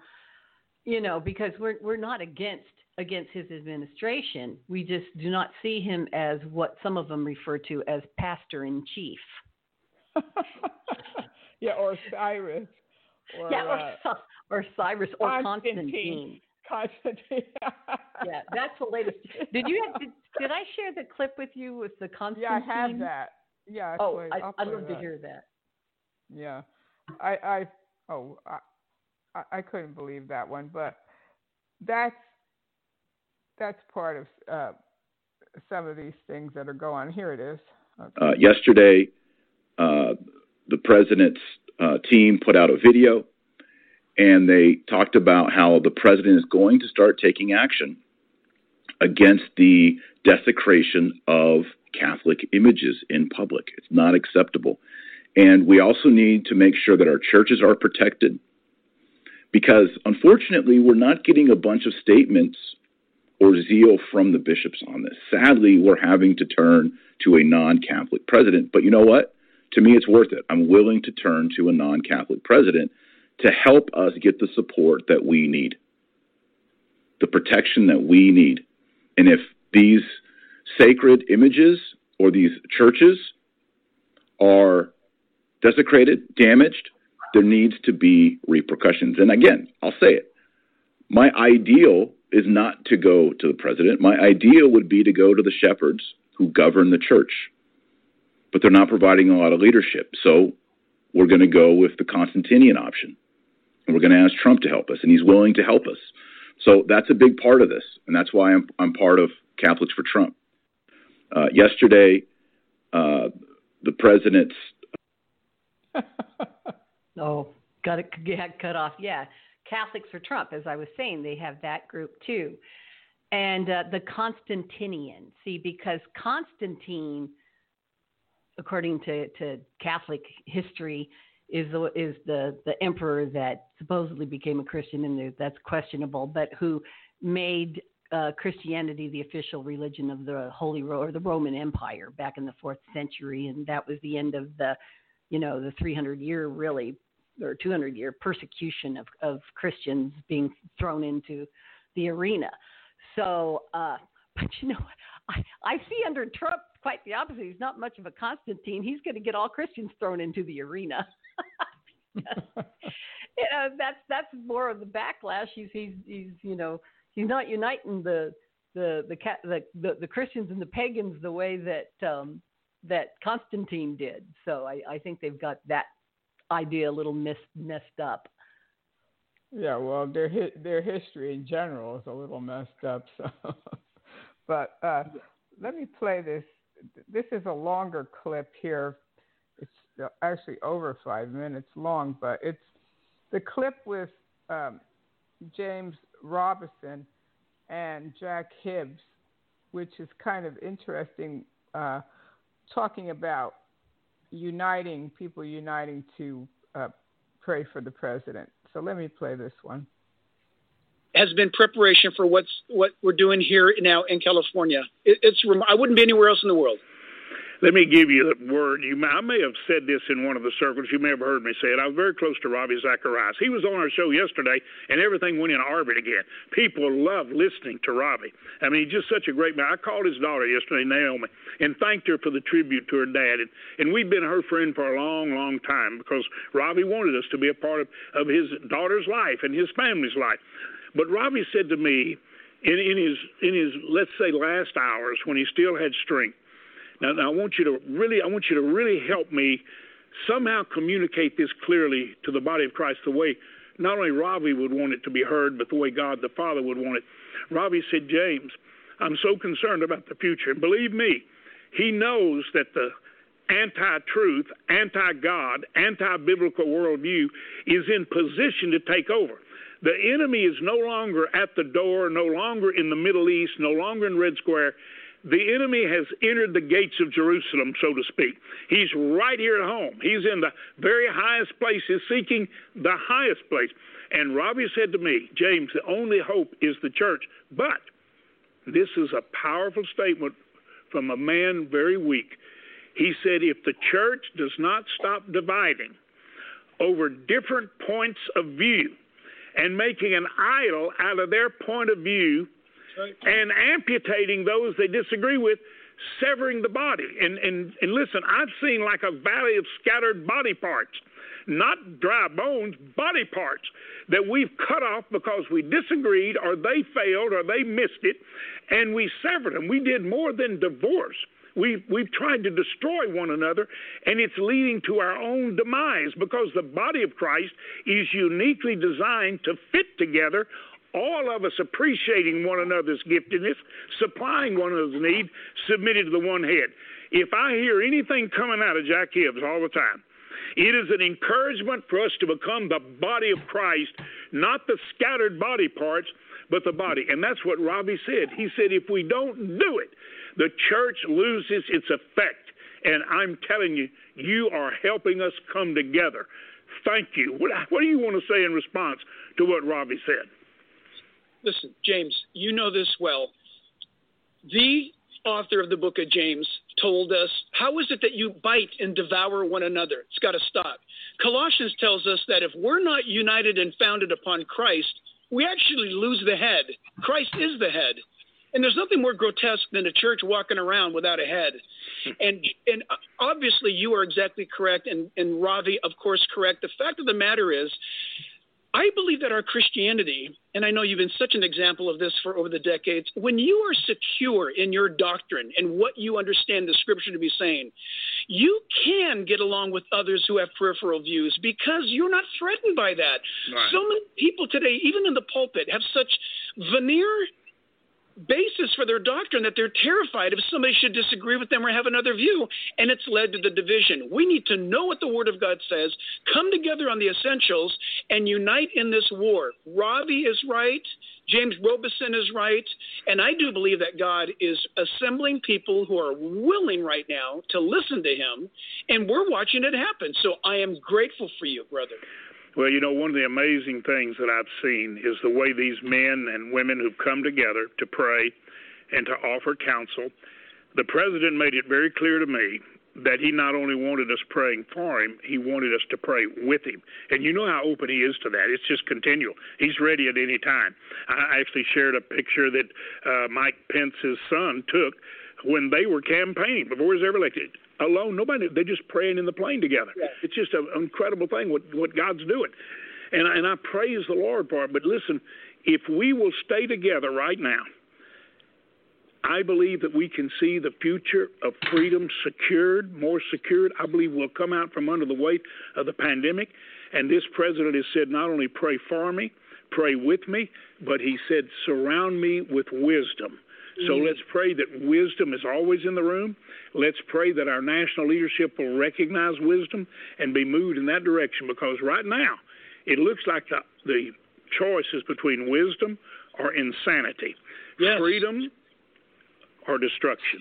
Speaker 4: because we're not against his administration. We just do not see him as what some of them refer to as pastor in chief.
Speaker 3: Yeah, or Cyrus.
Speaker 4: Or Cyrus, or Constantine. Yeah, that's the latest. Did I share the clip with you with the Constantine?
Speaker 3: Yeah, I have that. Yeah.
Speaker 4: I'd love to hear that.
Speaker 3: Yeah, I couldn't believe that one, but that's part of some of these things that are going on. Here it is. Okay.
Speaker 1: Yesterday, the president's team put out a video, and they talked about how the president is going to start taking action against the desecration of Catholic images in public. It's not acceptable. And we also need to make sure that our churches are protected, because unfortunately, we're not getting a bunch of statements or zeal from the bishops on this. Sadly, we're having to turn to a non-Catholic president. But you know what? To me, it's worth it. I'm willing to turn to a non-Catholic president to help us get the support that we need, the protection that we need. And if these sacred images or these churches are desecrated, damaged, there needs to be repercussions. And again, I'll say it. My ideal is not to go to the president. My ideal would be to go to the shepherds who govern the church. But they're not providing a lot of leadership. So we're going to go with the Constantinian option. and we're going to ask Trump to help us, and he's willing to help us. So that's a big part of this, and that's why I'm part of Catholics for Trump. Yesterday, the president's
Speaker 4: got it cut off. Yeah, Catholics for Trump, as I was saying, they have that group too, and the Constantinian. See, because Constantine, according to Catholic history, is the emperor that supposedly became a Christian, and that's questionable, but who made Christianity the official religion of the the Roman Empire back in the 4th century, and that was the end of the 300-year really, or 200-year persecution of Christians being thrown into the arena. So, but I see under Trump quite the opposite. He's not much of a Constantine. He's going to get all Christians thrown into the arena. That's more of the backlash. He's not uniting the Christians and the pagans the way that Constantine did. So I think they've got that idea a little messed up.
Speaker 3: Yeah, well, their history in general is a little messed up. So, but let me play this. This is a longer clip here. It's actually over 5 minutes long, but it's the clip with James Robison and Jack Hibbs, which is kind of interesting, talking about people uniting to pray for the president. So let me play this one.
Speaker 5: Has been preparation for what we're doing here now in California. I wouldn't be anywhere else in the world.
Speaker 6: Let me give you the word. I may have said this in one of the circles. You may have heard me say it. I was very close to Ravi Zacharias. He was on our show yesterday, and everything went in orbit again. People love listening to Ravi. I mean, he's just such a great man. I called his daughter yesterday, Naomi, and thanked her for the tribute to her dad. And we've been her friend for a long, long time because Ravi wanted us to be a part of his daughter's life and his family's life. But Ravi said to me in his let's say last hours when he still had strength. Now I want you to really help me somehow communicate this clearly to the body of Christ the way not only Ravi would want it to be heard, but the way God the Father would want it. Ravi said, James, I'm so concerned about the future. And believe me, he knows that the anti-truth, anti-God, anti-biblical worldview is in position to take over. The enemy is no longer at the door, no longer in the Middle East, no longer in Red Square. The enemy has entered the gates of Jerusalem, so to speak. He's right here at home. He's in the very highest place. He's seeking the highest place. And Ravi said to me, James, the only hope is the church. But this is a powerful statement from a man very weak. He said, if the church does not stop dividing over different points of view and making an idol out of their point of view, and amputating those they disagree with, severing the body. And listen, I've seen like a valley of scattered body parts, not dry bones, body parts that we've cut off because we disagreed or they failed or they missed it, and we severed them. We did more than divorce. We've tried to destroy one another, and it's leading to our own demise because the body of Christ is uniquely designed to fit together, all of us appreciating one another's giftedness, supplying one another's need, submitted to the one head. If I hear anything coming out of Jack Hibbs all the time, it is an encouragement for us to become the body of Christ, not the scattered body parts, but the body. And that's what Ravi said. He said, if we don't do it, the church loses its effect. And I'm telling you, you are helping us come together. Thank you. What do you want to say in response to what Ravi said?
Speaker 5: Listen, James, you know this well. The author of the book of James told us, how is it that you bite and devour one another? It's got to stop. Colossians tells us that if we're not united and founded upon Christ, we actually lose the head. Christ is the head. And there's nothing more grotesque than a church walking around without a head. And obviously you are exactly correct, and Ravi, of course, correct. The fact of the matter is, I believe that our Christianity, and I know you've been such an example of this for over the decades, when you are secure in your doctrine and what you understand the scripture to be saying, you can get along with others who have peripheral views because you're not threatened by that.
Speaker 6: Right.
Speaker 5: So many people today, even in the pulpit, have such veneer basis for their doctrine that they're terrified if somebody should disagree with them or have another view, and it's led to the division. We need to know what the Word of God says, come together on the essentials, and unite in this war. Ravi is right, James Robison is right, and I do believe that God is assembling people who are willing right now to listen to him, and we're watching it happen. So I am grateful for you, brother.
Speaker 6: Well, you know, one of the amazing things that I've seen is the way these men and women who've come together to pray and to offer counsel. The president made it very clear to me that he not only wanted us praying for him, he wanted us to pray with him. And you know how open he is to that. It's just continual. He's ready at any time. I actually shared a picture that Mike Pence's son took when they were campaigning before he was ever elected. Alone, nobody, they're just praying in the plane together. Yeah. It's just an incredible thing what God's doing. And I praise the Lord for it. But listen, if we will stay together right now, I believe that we can see the future of freedom secured, more secured. I believe we'll come out from under the weight of the pandemic. And this president has said, not only pray for me, pray with me, but he said, surround me with wisdom. So let's pray that wisdom is always in the room. Let's pray that our national leadership will recognize wisdom and be moved in that direction, because right now it looks like the choices between wisdom or insanity, yes, freedom or destruction.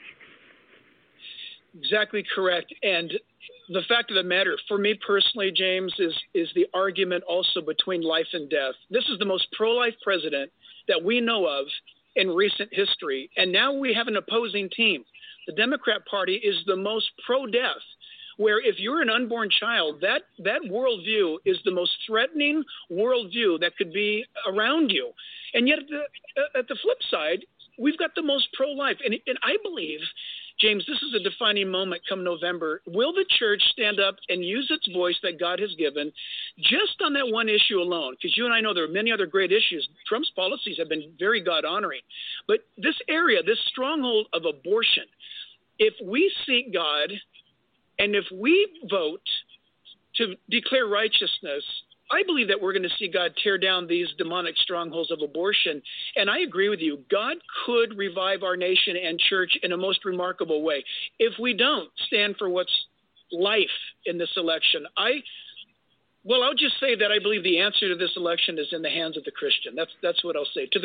Speaker 5: Exactly correct. And the fact of the matter, for me personally, James, is the argument also between life and death. This is the most pro-life president that we know of in recent history. And now we have an opposing team. The Democrat Party is the most pro-death, where if you're an unborn child, that worldview is the most threatening worldview that could be around you. And yet at the flip side, we've got the most pro-life. And I believe, James, this is a defining moment come November. Will the church stand up and use its voice that God has given just on that one issue alone? Because you and I know there are many other great issues. Trump's policies have been very God-honoring. But this area, this stronghold of abortion, if we seek God and if we vote to declare righteousness, I believe that we're going to see God tear down these demonic strongholds of abortion. And I agree with you. God could revive our nation and church in a most remarkable way. If we don't stand for what's life in this election, I'll just say that I believe the answer to this election is in the hands of the Christian. That's what I'll say.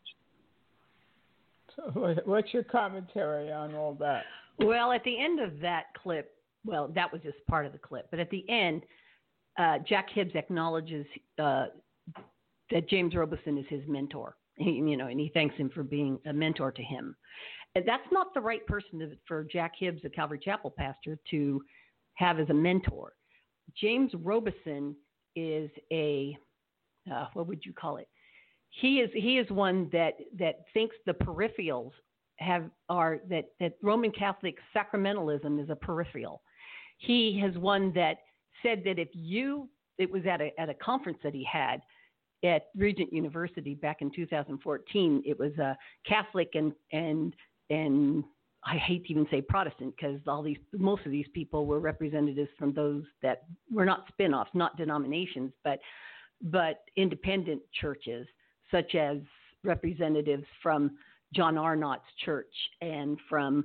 Speaker 3: So what's your commentary on all that?
Speaker 4: Well, at the end of that clip, well, that was just part of the clip, but at the end, Jack Hibbs acknowledges that James Robison is his mentor, and he thanks him for being a mentor to him. And that's not the right person for Jack Hibbs, the Calvary Chapel pastor, to have as a mentor. James Robison is what would you call it? He is one that thinks the peripherals that Roman Catholic sacramentalism is a peripheral. He has one that said that it was at a conference that he had at Regent University back in 2014. It was a Catholic and I hate to even say Protestant, because most of these people were representatives from those that were not spin-offs, not denominations, but independent churches, such as representatives from John Arnott's church and from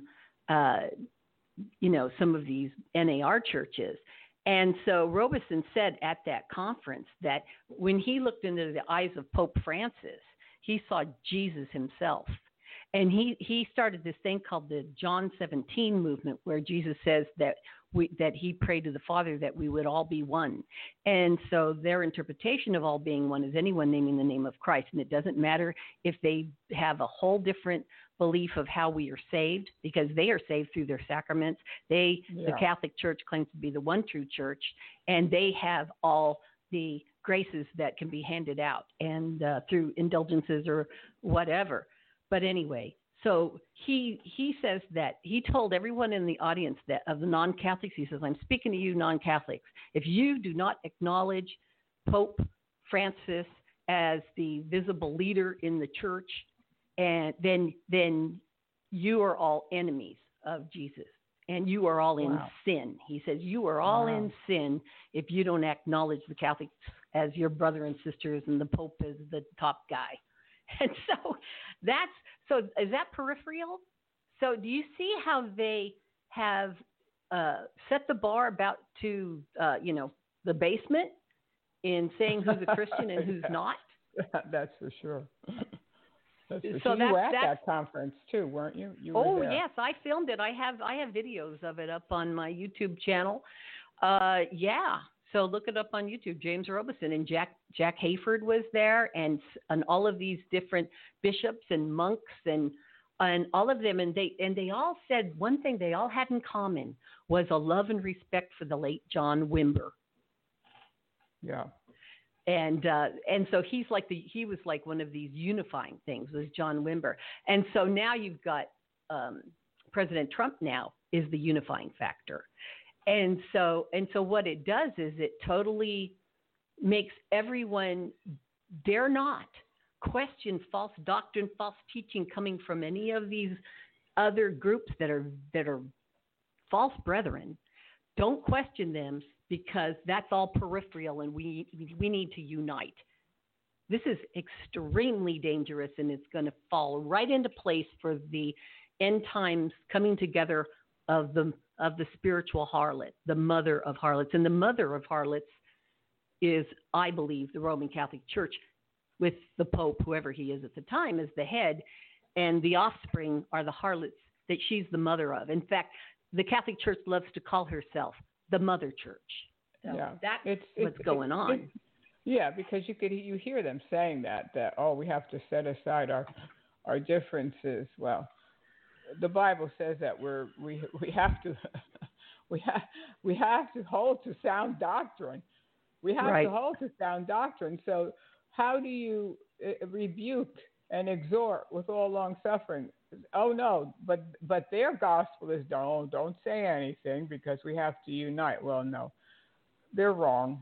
Speaker 4: some of these NAR churches. And so Robison said at that conference that when he looked into the eyes of Pope Francis, he saw Jesus himself. And he started this thing called the John 17 movement, where Jesus says that he prayed to the Father that we would all be one. And so their interpretation of all being one is anyone naming the name of Christ. And it doesn't matter if they have a whole different belief of how we are saved, because they are saved through their sacraments. The Catholic Church claims to be the one true church, and they have all the graces that can be handed out and through indulgences or whatever. But anyway, so he says that he told everyone in the audience that of the non-Catholics, he says, I'm speaking to you non-Catholics. If you do not acknowledge Pope Francis as the visible leader in the church, and then you are all enemies of Jesus, and you are all in sin. He says you are all in sin if you don't acknowledge the Catholics as your brother and sisters, and the Pope is the top guy. And so is that peripheral? So do you see how they have set the bar about to the basement in saying who's a Christian and who's not?
Speaker 3: That's for sure. That's for
Speaker 4: so
Speaker 3: sure. You were at that conference too, weren't you?
Speaker 4: Oh yes, I filmed it. I have videos of it up on my YouTube channel. Yeah. So look it up on YouTube. James Robison and Jack Hayford was there, and all of these different bishops and monks and all of them, and they all said one thing they all had in common was a love and respect for the late John Wimber.
Speaker 3: Yeah.
Speaker 4: And so he was like one of these unifying things was John Wimber. And so now you've got President Trump now is the unifying factor. And so what it does is it totally makes everyone dare not question false doctrine, false teaching coming from any of these other groups that are false brethren. Don't question them, because that's all peripheral, and we need to unite. This is extremely dangerous, and it's going to fall right into place for the end times coming together of the spiritual harlot, the mother of harlots. And the mother of harlots is, I believe, the Roman Catholic Church, with the Pope, whoever he is at the time, as the head, and the offspring are the harlots that she's the mother of. In fact, the Catholic Church loves to call herself the Mother Church. So that's what's going on.
Speaker 3: Yeah, because you hear them saying that we have to set aside our differences. Well, the Bible says that we have to we have to hold to sound doctrine. We have to hold to sound doctrine. So how do you rebuke and exhort with all long suffering? Oh no, but their gospel is don't say anything because we have to unite. Well, no, they're wrong.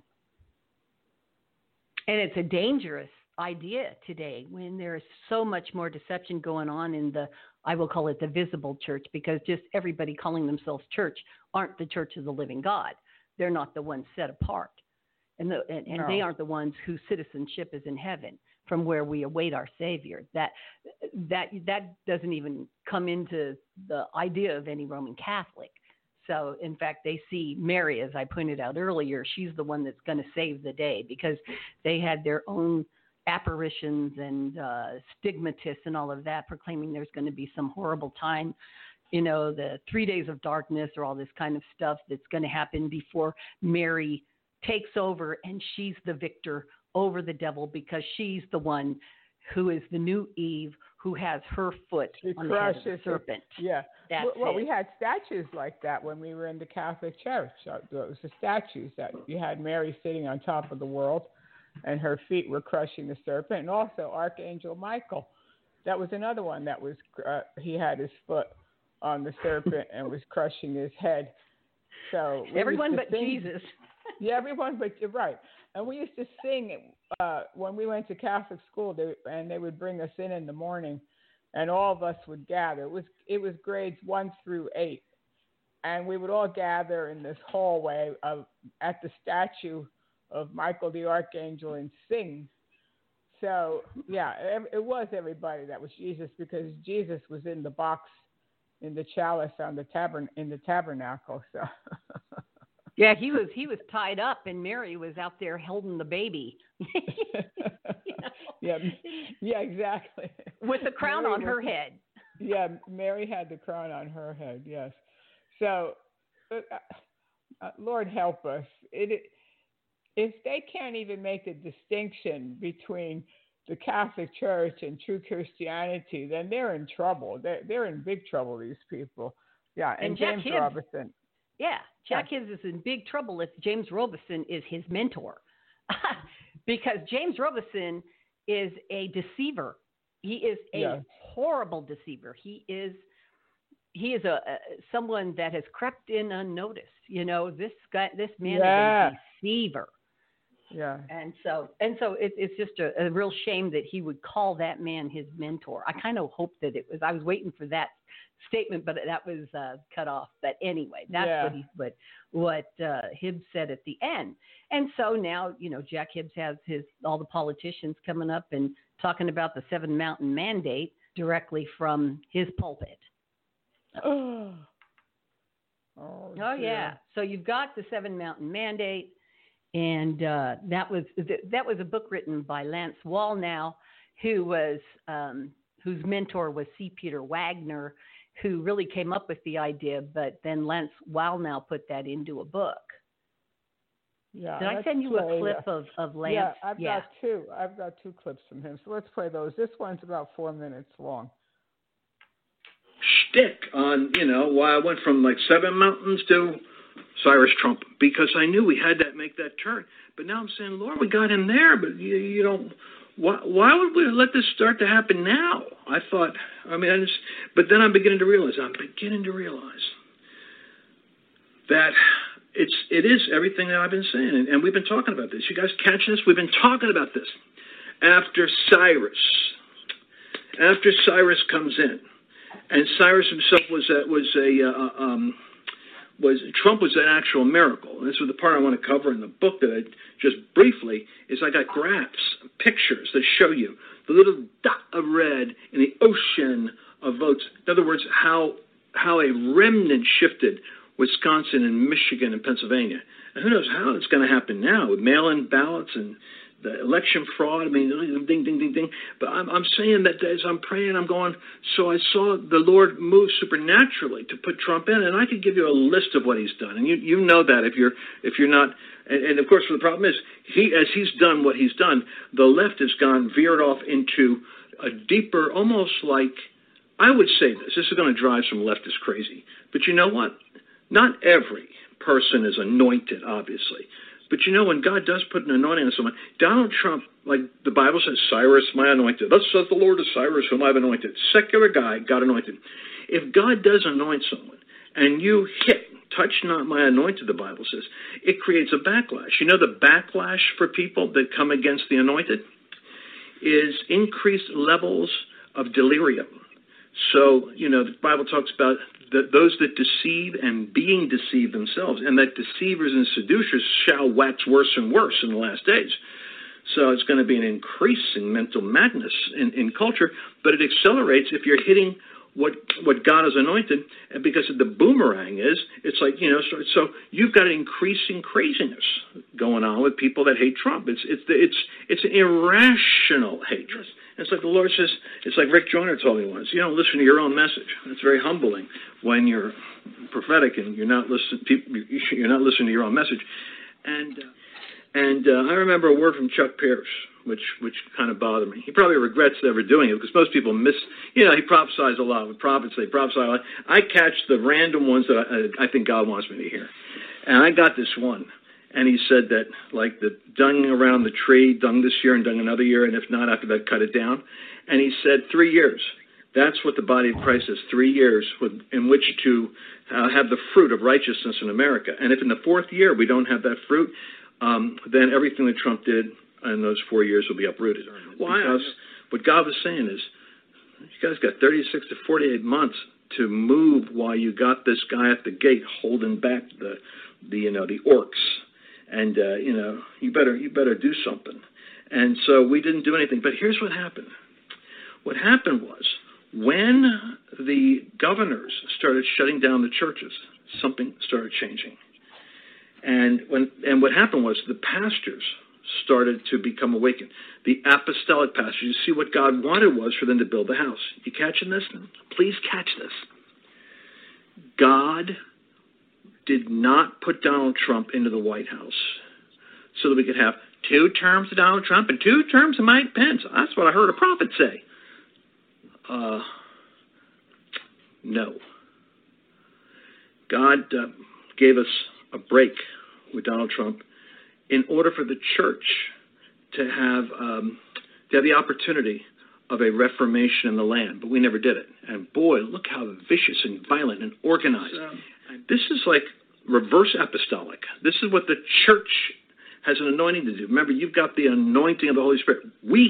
Speaker 4: And it's a dangerous idea today when there's so much more deception going on in I will call it the visible church, because just everybody calling themselves church aren't the church of the living God. They're not the ones set apart. And they aren't the ones whose citizenship is in heaven, from where we await our Savior. That doesn't even come into the idea of any Roman Catholic. So, in fact, they see Mary, as I pointed out earlier, she's the one that's going to save the day, because they had their own apparitions and stigmatists and all of that, proclaiming there's going to be some horrible time, the 3 days of darkness or all this kind of stuff that's going to happen before Mary takes over, and she's the victor over the devil, because she's the one who is the new Eve, who has her foot on the head of the serpent.
Speaker 3: Yeah. We had statues like that when we were in the Catholic Church. It was the statues that you had Mary sitting on top of the world, and her feet were crushing the serpent, and also Archangel Michael. That was another one that was he had his foot on the serpent and was crushing his head. So
Speaker 4: everyone but Jesus.
Speaker 3: Yeah, everyone but you're right. And we used to sing when we went to Catholic school, and they would bring us in the morning, and all of us would gather. It was grades 1 through 8, and we would all gather in this hallway at the statue of Michael the Archangel and sing. So yeah, it was everybody that was Jesus, because Jesus was in the box, in the chalice on in the tabernacle. So.
Speaker 4: Yeah, he was tied up, and Mary was out there holding the baby.
Speaker 3: Yeah, exactly.
Speaker 4: With the crown on her head.
Speaker 3: Yeah, Mary had the crown on her head. Yes. So, Lord help us. If they can't even make the distinction between the Catholic Church and true Christianity, then they're in trouble. They're in big trouble, these people. Yeah, and James Robison.
Speaker 4: Yeah, Jack Hibbs is in big trouble if James Robison is his mentor. Because James Robison is a deceiver. He is a horrible deceiver. He is someone that has crept in unnoticed. This man is a deceiver.
Speaker 3: Yeah.
Speaker 4: And so it's just a real shame that he would call that man his mentor. I kind of hoped that it was. I was waiting for that statement, but that was cut off. But anyway, that's what Hibbs said at the end. And so now, Jack Hibbs has all the politicians coming up and talking about the Seven Mountain Mandate directly from his pulpit.
Speaker 3: Oh
Speaker 4: yeah. So you've got the Seven Mountain Mandate, and that was a book written by Lance Wallnau, whose mentor was C. Peter Wagner, who really came up with the idea, but then Lance Wallnau put that into a book.
Speaker 3: Yeah.
Speaker 4: Did I send you a clip of Lance?
Speaker 3: Yeah, I've got two. I've got two clips from him. So let's play those. This one's about 4 minutes long.
Speaker 7: Shtick on, why I went from like Seven Mountains to Cyrus Trump, because I knew we had to make that turn. But now I'm saying, Lord, we got him there, but why would we let this start to happen now? I thought, but then I'm beginning to realize that it is everything that I've been saying, and we've been talking about this. You guys catching this? We've been talking about this. After Cyrus comes in, and Cyrus himself Trump was an actual miracle. And this is the part I want to cover in the book that I just briefly is I got graphs, pictures that show you the little dot of red in the ocean of votes. In other words, how a remnant shifted Wisconsin and Michigan and Pennsylvania. And who knows how it's going to happen now with mail-in ballots and the election fraud. Ding, ding, ding, ding. But I'm saying that as I'm praying, I'm going, so I saw the Lord move supernaturally to put Trump in, and I could give you a list of what he's done. And you know that if you're not, and of course the problem is, as he's done what he's done, the left has veered off into a deeper, almost like, I would say this is going to drive some leftists crazy. But you know what? Not every person is anointed, obviously. But when God does put an anointing on someone, Donald Trump, like the Bible says, Cyrus, my anointed. Thus says the Lord to Cyrus, whom I've anointed. Secular guy got anointed. If God does anoint someone, and you touch not my anointed, the Bible says, it creates a backlash. The backlash for people that come against the anointed is increased levels of delirium. So, the Bible talks about those that deceive and being deceived themselves, and that deceivers and seducers shall wax worse and worse in the last days. So it's going to be an increasing mental madness in culture, but it accelerates if you're hitting what God has anointed, and because of the boomerang it's like, so you've got an increasing craziness going on with people that hate Trump. It's an irrational hatred. It's like the Lord says, it's like Rick Joyner told me once, you don't listen to your own message. It's very humbling when you're prophetic and you're not listening to your own message. And I remember a word from Chuck Pierce, which kind of bothered me. He probably regrets ever doing it because most people miss. He prophesies a lot. With prophets, they prophesy a lot. I catch the random ones that I think God wants me to hear. And I got this one. And he said that, like the dung around the tree, dung this year and dung another year, and if not, after that, cut it down. And he said 3 years. That's what the body of Christ is, 3 years in which to have the fruit of righteousness in America. And if in the 4th year we don't have that fruit, then everything that Trump did in those 4 years will be uprooted. Why? Because what God was saying is, you guys got 36 to 48 months to move while you got this guy at the gate holding back the orcs. And, you better do something. And so we didn't do anything. But here's what happened. What happened was when the governors started shutting down the churches, something started changing. And what happened was the pastors started to become awakened. The apostolic pastors. You see, what God wanted was for them to build the house. You catching this? Please catch this. God did not put Donald Trump into the White House so that we could have 2 terms of Donald Trump and 2 terms of Mike Pence. That's what I heard a prophet say. No. God gave us a break with Donald Trump in order for the church to have the opportunity of a reformation in the land, but we never did it. And boy, look how vicious and violent and organized. This is like reverse apostolic. This is what the church has an anointing to do. Remember, you've got the anointing of the Holy Spirit. We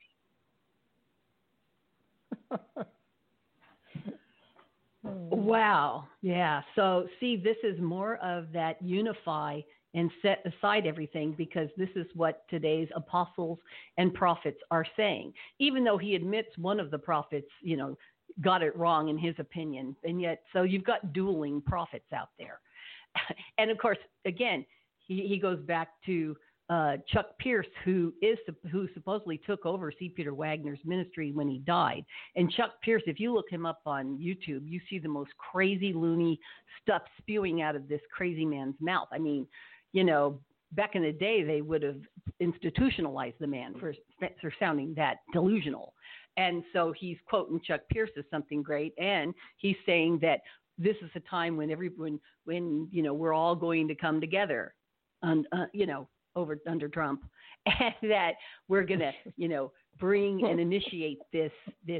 Speaker 4: Wow. Yeah. So, see, this is more of that unify and set aside everything, because this is what today's apostles and prophets are saying. Even though he admits one of the prophets, got it wrong in his opinion. And yet, so you've got dueling prophets out there. And of course, again, he goes back to Chuck Pierce, who supposedly took over C. Peter Wagner's ministry when he died. And Chuck Pierce, if you look him up on YouTube, you see the most crazy, loony stuff spewing out of this crazy man's mouth. I mean, back in the day, they would have institutionalized the man for sounding that delusional. And so he's quoting Chuck Pierce as something great, and he's saying that this is a time when we're all going to come together, under Trump, and that we're going to, bring and initiate this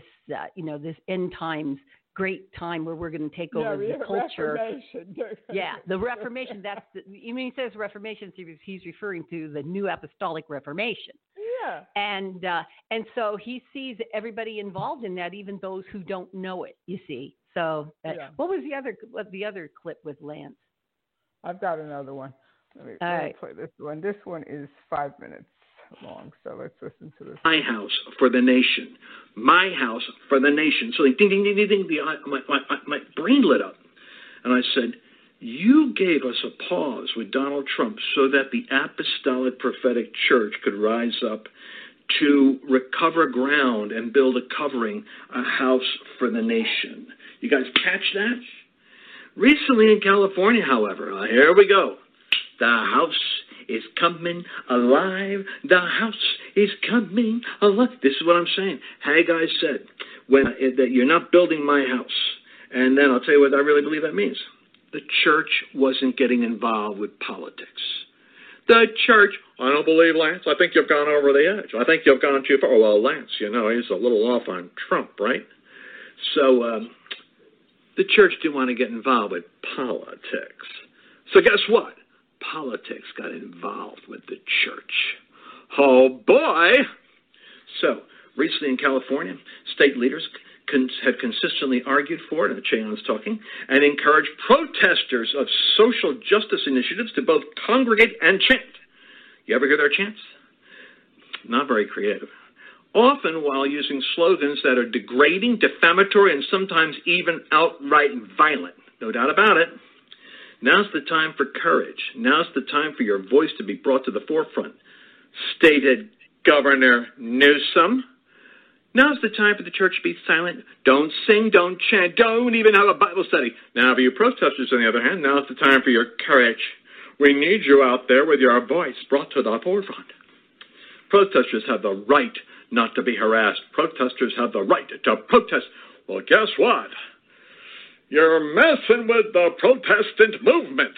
Speaker 4: end times great time where we're going to take over the culture. Yeah, the Reformation. When he says Reformation, he's referring to the New Apostolic Reformation.
Speaker 3: Yeah.
Speaker 4: And so he sees everybody involved in that, even those who don't know it. You see. So what was the other clip with Lance?
Speaker 3: I've got another one. Let me play this one. This one is 5 minutes long, so let's listen to this.
Speaker 7: My house for the nation. My house for the nation. So ding, ding, ding, ding, ding. My brain lit up. And I said, you gave us a pause with Donald Trump so that the apostolic prophetic church could rise up to recover ground and build a covering, a house for the nation. You guys catch that? Recently in California, however, here we go. The house is coming alive. The house is coming alive. This is what I'm saying. Haggai said that you're not building my house. And then I'll tell you what I really believe that means. The church wasn't getting involved with politics. The church, I don't believe, Lance. I think you've gone over the edge. I think you've gone too far. Well, Lance, he's a little off on Trump, right? So the church didn't want to get involved with politics. So guess what? Politics got involved with the church. Oh, boy. So, recently in California, state leaders had consistently argued for it, and Cheon's talking, and encouraged protesters of social justice initiatives to both congregate and chant. You ever hear their chants? Not very creative. Often while using slogans that are degrading, defamatory, and sometimes even outright violent. No doubt about it. Now's the time for courage. Now's the time for your voice to be brought to the forefront, stated Governor Newsom. Now's the time for the church to be silent. Don't sing, don't chant, don't even have a Bible study. Now, for you protesters, on the other hand, now's the time for your courage. We need you out there with your voice brought to the forefront. Protesters have the right not to be harassed. Protesters have the right to protest. Well, guess what? You're messing with the Protestant movement.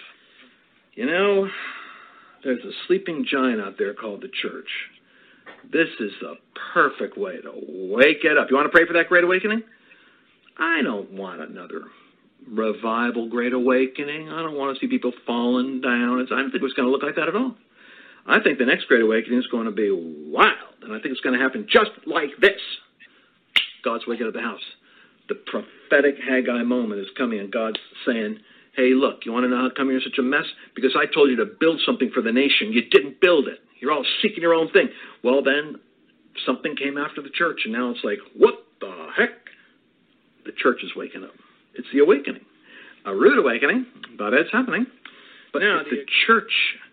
Speaker 7: There's a sleeping giant out there called the church. This is the perfect way to wake it up. You want to pray for that great awakening? I don't want another revival great awakening. I don't want to see people falling down. I don't think it's going to look like that at all. I think the next great awakening is going to be wild, and I think it's going to happen just like this. God's waking up the house. The prophetic Haggai moment is coming, and God's saying, hey, look, you want to know how come you're such a mess? Because I told you to build something for the nation. You didn't build it. You're all seeking your own thing. Well, then something came after the church, and now it's like, what the heck? The church is waking up. It's the awakening. A rude awakening, but it's happening. But now the church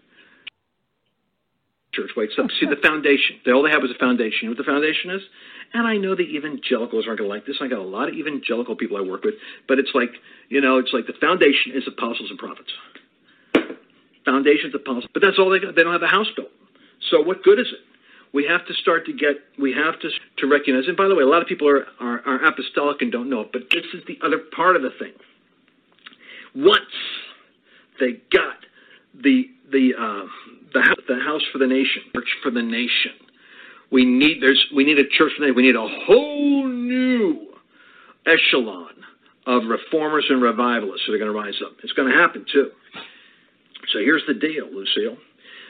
Speaker 7: wakes up. See, the foundation. All they have is a foundation. You know what the foundation is? And I know the evangelicals aren't going to like this. I got a lot of evangelical people I work with, but it's like the foundation is apostles and prophets. Foundation's apostles, but that's all they got. They don't have a house built. So what good is it? We have to recognize, and by the way, a lot of people are apostolic and don't know it, but this is the other part of the thing. Once they got the house for the nation, church for the nation, we need a church for the nation. We need a whole new echelon of reformers and revivalists that are going to rise up. It's going to happen too. So here's the deal, Lucille.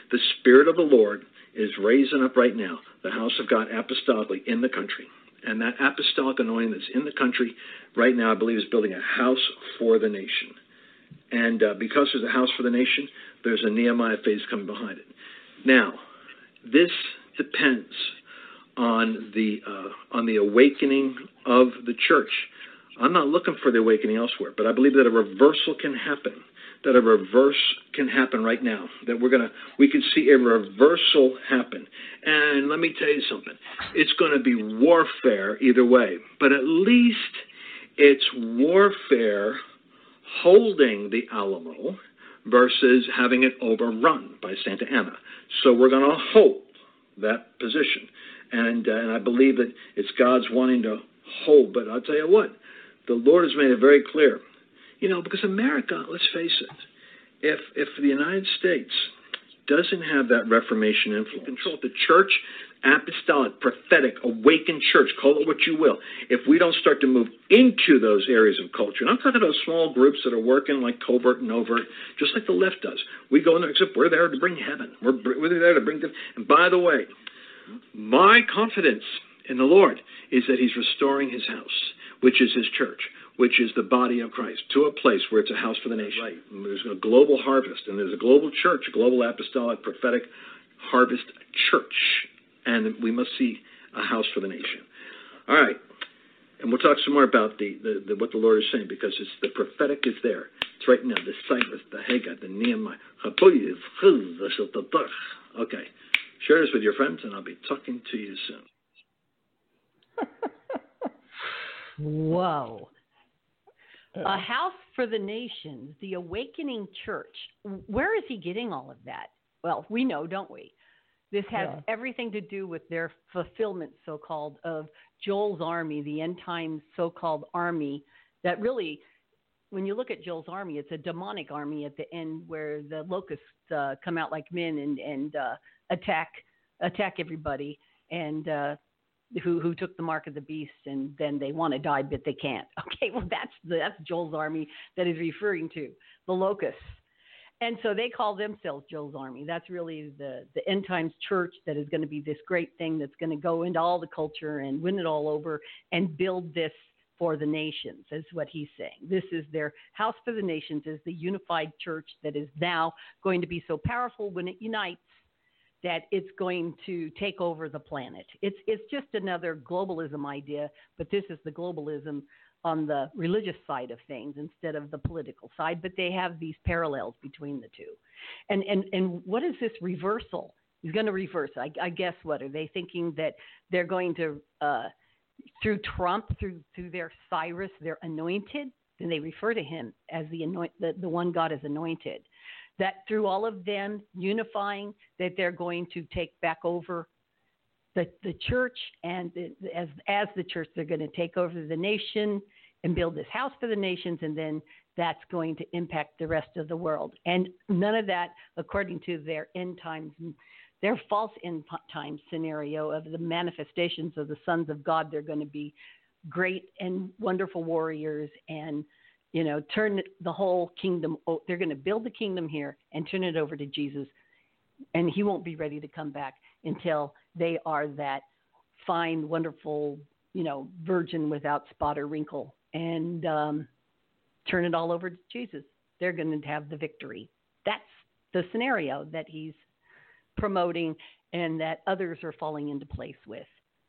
Speaker 7: The Spirit of the Lord is raising up right now the house of God apostolically in the country. And that apostolic anointing that's in the country right now, I believe, is building a house for the nation. And because there's a house for the nation, there's a Nehemiah phase coming behind it. Now, this depends on the awakening of the church. I'm not looking for the awakening elsewhere, but I believe that a reversal can happen. That a reverse can happen right now. That we can see a reversal happen. And let me tell you something. It's going to be warfare either way, but at least it's warfare holding the Alamo versus having it overrun by Santa Anna. So we're going to hold that position. And I believe that it's God's wanting to hold. But I'll tell you what, the Lord has made it very clear. Because America, let's face it, if the United States doesn't have that Reformation influence, control the church, apostolic, prophetic, awakened church, call it what you will, if we don't start to move into those areas of culture, and I'm talking about small groups that are working like covert and overt, just like the left does. We go in there, except we're there to bring heaven. We're there to bring them. And by the way, my confidence in the Lord is that he's restoring his house, which is his church, which is the body of Christ, to a place where it's a house for the nation. Right. There's a global harvest, and there's a global church, a global apostolic, prophetic harvest church. And we must see a house for the nation. All right. And we'll talk some more about what the Lord is saying, because it's the prophetic is there. It's right now, the Cyrus, the Haggai, the Nehemiah. Okay. Share this with your friends, and I'll be talking to you soon.
Speaker 4: Whoa. A house for the nations, the awakening church. Where is he getting all of that? Well, we know, don't we? This has everything to do with their fulfillment, so-called, of Joel's army, the end times so-called army that really, when you look at Joel's army, it's a demonic army at the end where the locusts come out like men and attack everybody, and who took the mark of the beast, and then they want to die, but they can't. Okay, well, that's Joel's army that is referring to, the locusts. And so they call themselves Joel's army. That's really the end times church that is going to be this great thing that's going to go into all the culture and win it all over and build this for the nations, is what he's saying. This is their house for the nations, is the unified church that is now going to be so powerful when it unites that it's going to take over the planet. It's just another globalism idea, but this is the globalism on the religious side of things instead of the political side, but they have these parallels between the two. And what is this reversal? He's going to reverse. I guess what? Are they thinking that they're going to, through Trump, through their Cyrus, they're anointed? Then they refer to him as the one God is anointed. That through all of them unifying, that they're going to take back over the church, and as the church, they're going to take over the nation and build this house for the nations, and then that's going to impact the rest of the world. And none of that, according to their end times, their false end time scenario of the manifestations of the sons of God. They're going to be great and wonderful warriors, and turn the whole kingdom. They're going to build the kingdom here and turn it over to Jesus, and he won't be ready to come back until they are that fine, wonderful, virgin without spot or wrinkle, and turn it all over to Jesus. They're going to have the victory. That's the scenario that he's promoting and that others are falling into place with.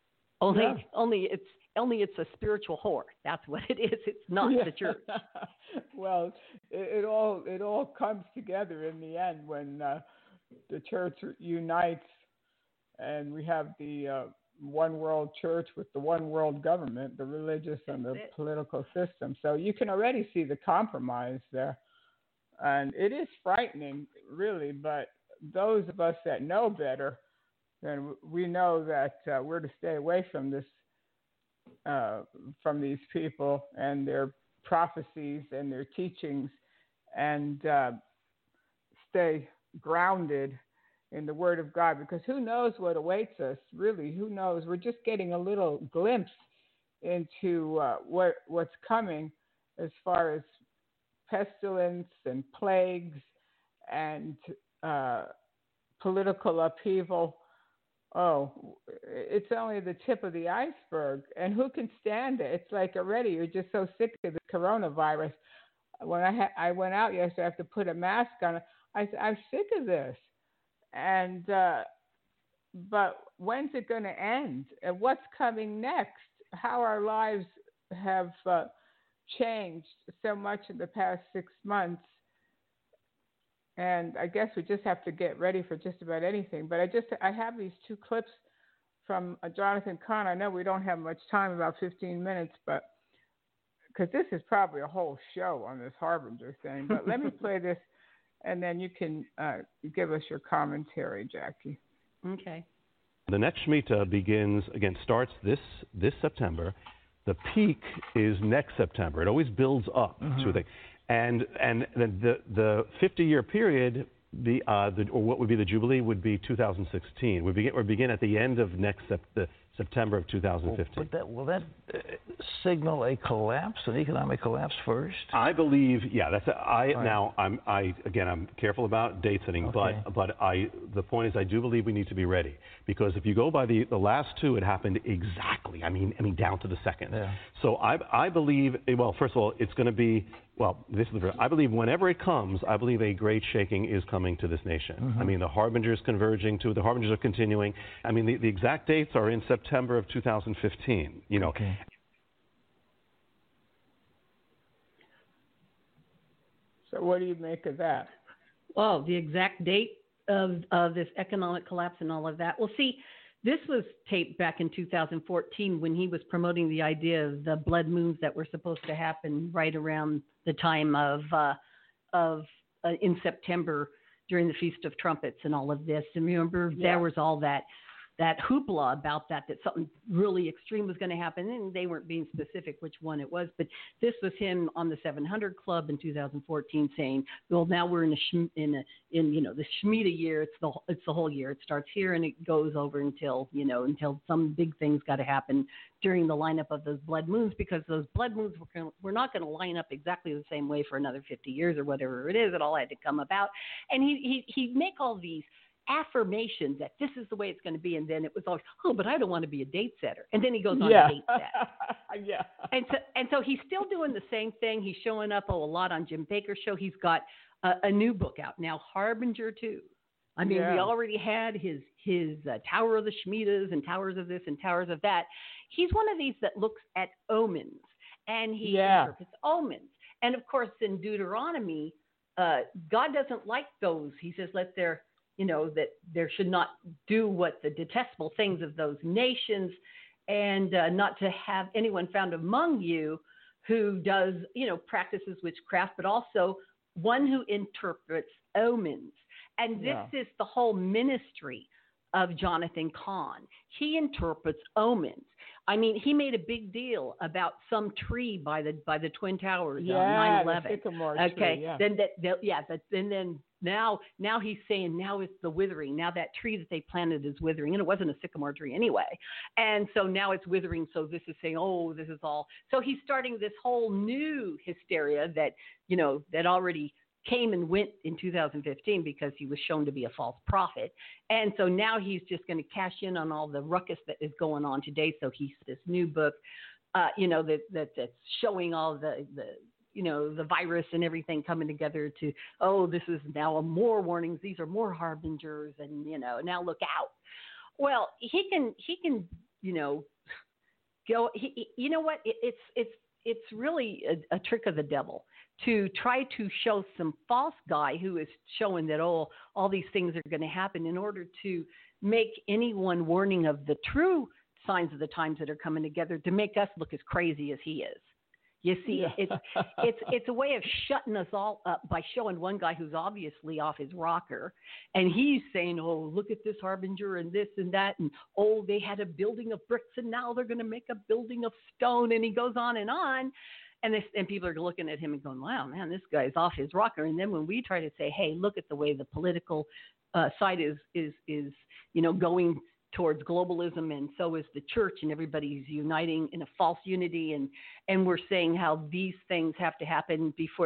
Speaker 4: Only it's a spiritual whore. That's what it is. It's not the church.
Speaker 3: Well, it all comes together in the end when the church unites, and we have the one world church with the one world government, the religious and the political system. So you can already see the compromise there. And it is frightening, really, but those of us that know better, then we know that we're to stay away from this, from these people and their prophecies and their teachings, and stay grounded in the Word of God, because who knows what awaits us, really, who knows? We're just getting a little glimpse into what's coming as far as pestilence and plagues and political upheaval, it's only the tip of the iceberg. And who can stand it? It's like already you're just so sick of the coronavirus. When I went out yesterday, I have to put a mask on. I said, I'm sick of this. And but when's it going to end? And what's coming next? How our lives have changed so much in the past 6 months. And I guess we just have to get ready for just about anything. But I have these two clips from Jonathan Cahn. I know we don't have much time, about 15 minutes, but because this is probably a whole show on this Harbinger thing. But let me play this, and then you can give us your commentary, Jackie.
Speaker 4: Okay.
Speaker 8: The next Shemitah starts this September. The peak is next September. It always builds up to a thing. And the 50-year period, or what would be the Jubilee, would be 2016. We begin at the end of September of 2015.
Speaker 9: Will that signal a collapse, an economic collapse first?
Speaker 8: I believe, Now, I'm careful about date setting,
Speaker 9: okay.
Speaker 8: but the point is I do believe we need to be ready, because if you go by the last two, it happened exactly. I mean down to the second.
Speaker 9: Yeah.
Speaker 8: So I believe, well, first of all, it's going to be. Well, I believe whenever it comes, I believe a great shaking is coming to this nation. I mean, the Harbingers converging the Harbingers are continuing. I mean, the exact dates are in September of 2015.
Speaker 9: Okay.
Speaker 3: So what do you make of that?
Speaker 4: Well, the exact date of this economic collapse and all of that. Well, see, this was taped back in 2014 when he was promoting the idea of the blood moons that were supposed to happen right around the time of in September during the Feast of Trumpets and all of this. And remember, there was all that hoopla about that something really extreme was going to happen, and they weren't being specific which one it was. But this was him on the 700 Club in 2014 saying, "Well, now we're in the Shemitah year. It's the whole year. It starts here and it goes over until some big things got to happen during the lineup of those blood moons, because those blood moons were not going to line up exactly the same way for another 50 years or whatever it is. It all had to come about, and he'd make all these affirmations that this is the way it's going to be, and then it was always, but I don't want to be a date setter, and then he goes on to date set.
Speaker 3: Yeah.
Speaker 4: And so he's still doing the same thing. He's showing up a lot on Jim Bakker's show. He's got a new book out now, Harbinger 2. I mean, we already had his Tower of the Shemitahs and Towers of this and Towers of that. He's one of these that looks at omens, and he interprets omens. And of course, in Deuteronomy, God doesn't like those. He says, that there should not do what the detestable things of those nations, and not to have anyone found among you who does, practices witchcraft, but also one who interprets omens. And this is the whole ministry of Jonathan Cahn. He interprets omens. I mean, he made a big deal about some tree by the Twin Towers on 9/11.
Speaker 3: The sycamore
Speaker 4: tree,
Speaker 3: and
Speaker 4: then now he's saying now it's the withering. Now that tree that they planted is withering, and it wasn't a sycamore tree anyway. And so now it's withering. So this is saying, this is all. So he's starting this whole new hysteria that that already came and went in 2015 because he was shown to be a false prophet. And so now he's just going to cash in on all the ruckus that is going on today. So he's this new book, that's showing all the virus and everything coming together to, this is now more warnings. These are more harbingers, and, now look out. Well, he can, go, you know what? It's really a trick of the devil to try to show some false guy who is showing that, all these things are going to happen in order to make anyone warning of the true signs of the times that are coming together to make us look as crazy as he is. You see, it's a way of shutting us all up by showing one guy who's obviously off his rocker, and he's saying, look at this harbinger and this and that, and they had a building of bricks and now they're going to make a building of stone, and he goes on, and people are looking at him and going, wow, man, this guy's off his rocker. And then when we try to say, hey, look at the way the political side is going towards globalism, and so is the church, and everybody's uniting in a false unity, and we're saying how these things have to happen before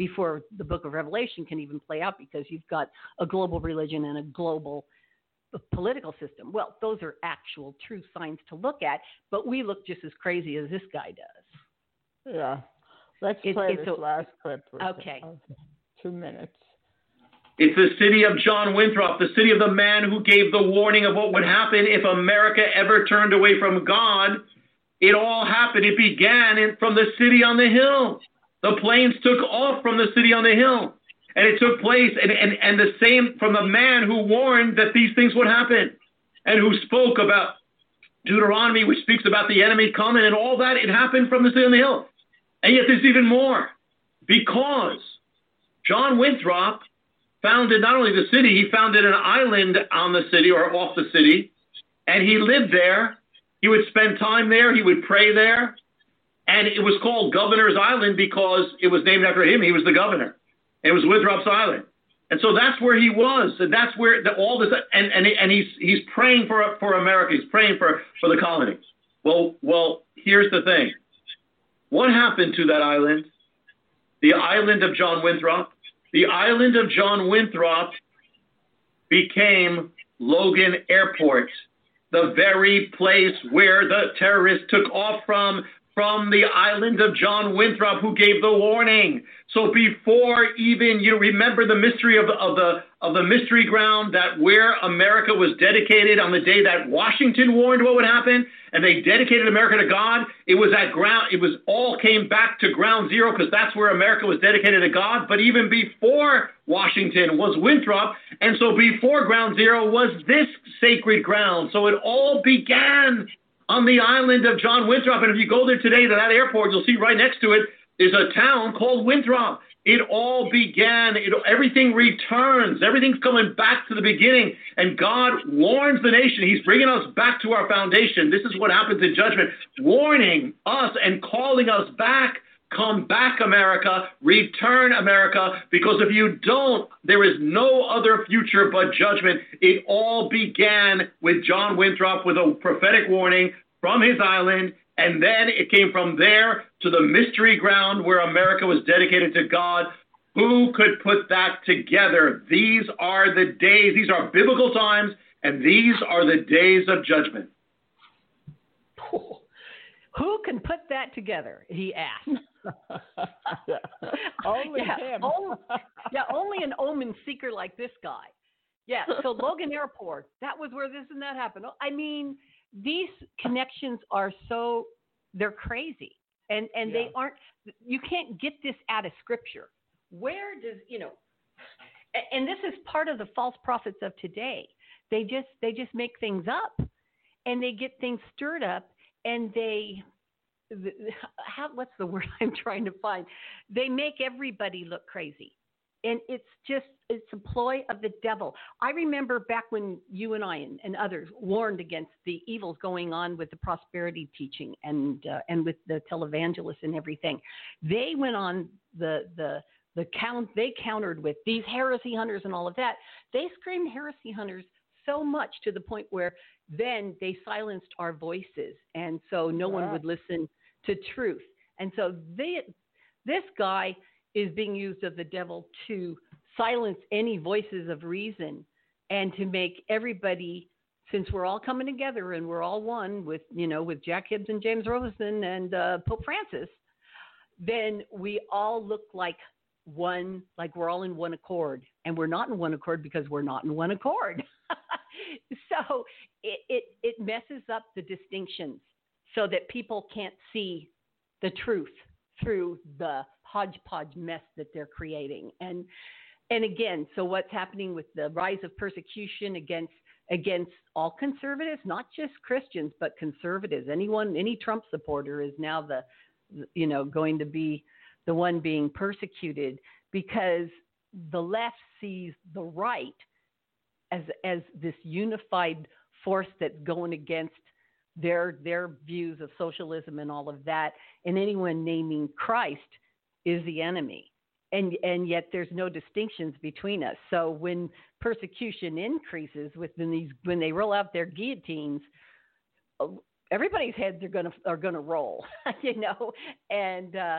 Speaker 4: before the book of Revelation can even play out, because you've got a global religion and a global political system. Well, those are actual true signs to look at, but we look just as crazy as this guy does.
Speaker 3: Yeah. Let's play this last clip.
Speaker 4: Okay.
Speaker 3: 2 minutes.
Speaker 10: It's the city of John Winthrop, the city of the man who gave the warning of what would happen if America ever turned away from God. It all happened. It began from the city on the hill. The planes took off from the city on the hill. And it took place, and the same from the man who warned that these things would happen, and who spoke about Deuteronomy, which speaks about the enemy coming and all that. It happened from the city on the hill. And yet there's even more, because John Winthrop founded not only the city, he founded an island on the city or off the city, and he lived there. He would spend time there. He would pray there. And it was called Governor's Island because it was named after him. He was the governor. It was Winthrop's Island. And so that's where he was. And that's where all this, and he's praying for America. He's praying for the colonies. Well, here's the thing. What happened to that island? The island of John Winthrop. The island of John Winthrop became Logan Airport, the very place where the terrorists took off from the island of John Winthrop, who gave the warning. So before even you remember the mystery of the mystery ground, that where America was dedicated on the day that Washington warned what would happen, and they dedicated America to God, it was at ground. It was all came back to ground zero, because that's where America was dedicated to God. But even before Washington was Winthrop, and so before ground zero was this sacred ground. So it all began on the island of John Winthrop. And if you go there today to that airport, you'll see right next to it is a town called Winthrop. It all began, everything returns, everything's coming back to the beginning. And God warns the nation. He's bringing us back to our foundation. This is what happens in judgment, warning us and calling us back. Come back, America. Return, America. Because if you don't, there is no other future but judgment. It all began with John Winthrop with a prophetic warning from his island. And then it came from there to the mystery ground where America was dedicated to God. Who could put that together? These are the days. These are biblical times. And these are the days of judgment.
Speaker 4: Who can put that together? He asked.
Speaker 3: Only him.
Speaker 4: Only an omen seeker like this guy. Yeah, so Logan Airport, that was where this and that happened. I mean, these connections are they're crazy. And they aren't, you can't get this out of Scripture. Where does, and this is part of the false prophets of today. They just make things up, and they get things stirred up, and what's the word I'm trying to find? They make everybody look crazy. And it's a ploy of the devil. I remember back when you and I and others warned against the evils going on with the prosperity teaching and with the televangelists and everything. They went on they countered with these heresy hunters and all of that. They screamed heresy hunters so much to the point where then they silenced our voices, and so no one would listen to truth. And so this guy is being used of the devil to silence any voices of reason, and to make everybody, since we're all coming together and we're all one with Jack Hibbs and James Robeson and Pope Francis, then we all look like one, like we're all in one accord, and we're not in one accord because we're not in one accord. So it messes up the distinctions so that people can't see the truth through the hodgepodge mess that they're creating. And again, so what's happening with the rise of persecution against all conservatives, not just Christians, but conservatives. Any Trump supporter is now going to be the one being persecuted, because the left sees the right as this unified force that's going against their views of socialism and all of that, and anyone naming Christ is the enemy. And yet there's no distinctions between us. So when persecution increases when they roll out their guillotines, everybody's heads are gonna roll, and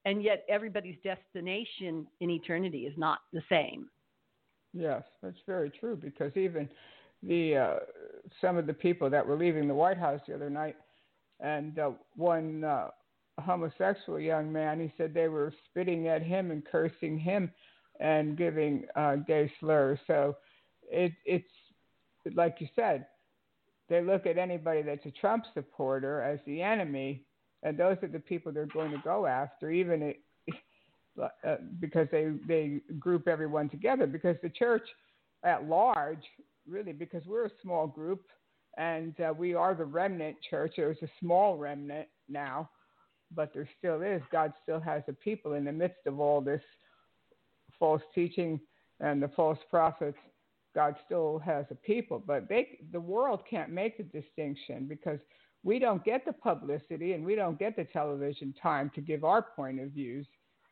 Speaker 4: and yet everybody's destination in eternity is not the same.
Speaker 3: Yes, that's very true, because even the some of the people that were leaving the White House the other night, and one homosexual young man, he said they were spitting at him and cursing him and giving gay slurs. So it's like you said, they look at anybody that's a Trump supporter as the enemy, and those are the people they're going to go after, even because they group everyone together. Because the church at large, really, because we're a small group, and we are the remnant church. There's a small remnant now, but there still is. God still has a people in the midst of all this false teaching and the false prophets. God still has a people, but the world can't make the distinction, because we don't get the publicity and we don't get the television time to give our point of views.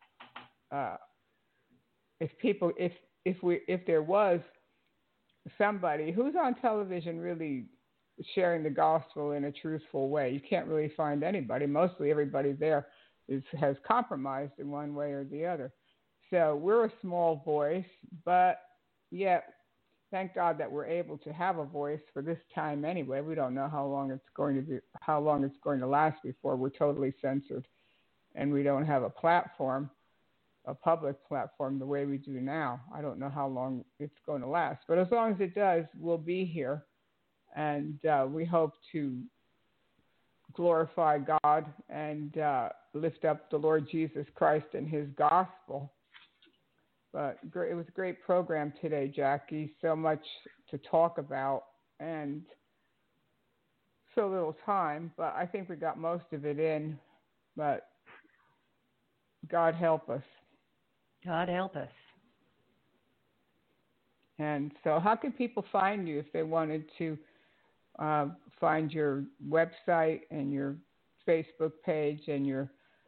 Speaker 3: If there was somebody who's on television really sharing the gospel in a truthful way, you can't really find anybody. Mostly everybody there has compromised in one way or the other. So we're a small voice, but yet thank God that we're able to have a voice for this time anyway. We don't know how long it's going to last before we're totally censored, and we don't have a platform, a public platform, the way we do now. I don't know how long it's going to last, but as long as it does, we'll be here, and we hope to glorify God and lift up the Lord Jesus Christ and His gospel. But it was a great program today, Jackie. So much to talk about and so little time, but I think we got most of it in. But God help us.
Speaker 4: God help us.
Speaker 3: And so how can people find you if they wanted to find your website and your Facebook page and your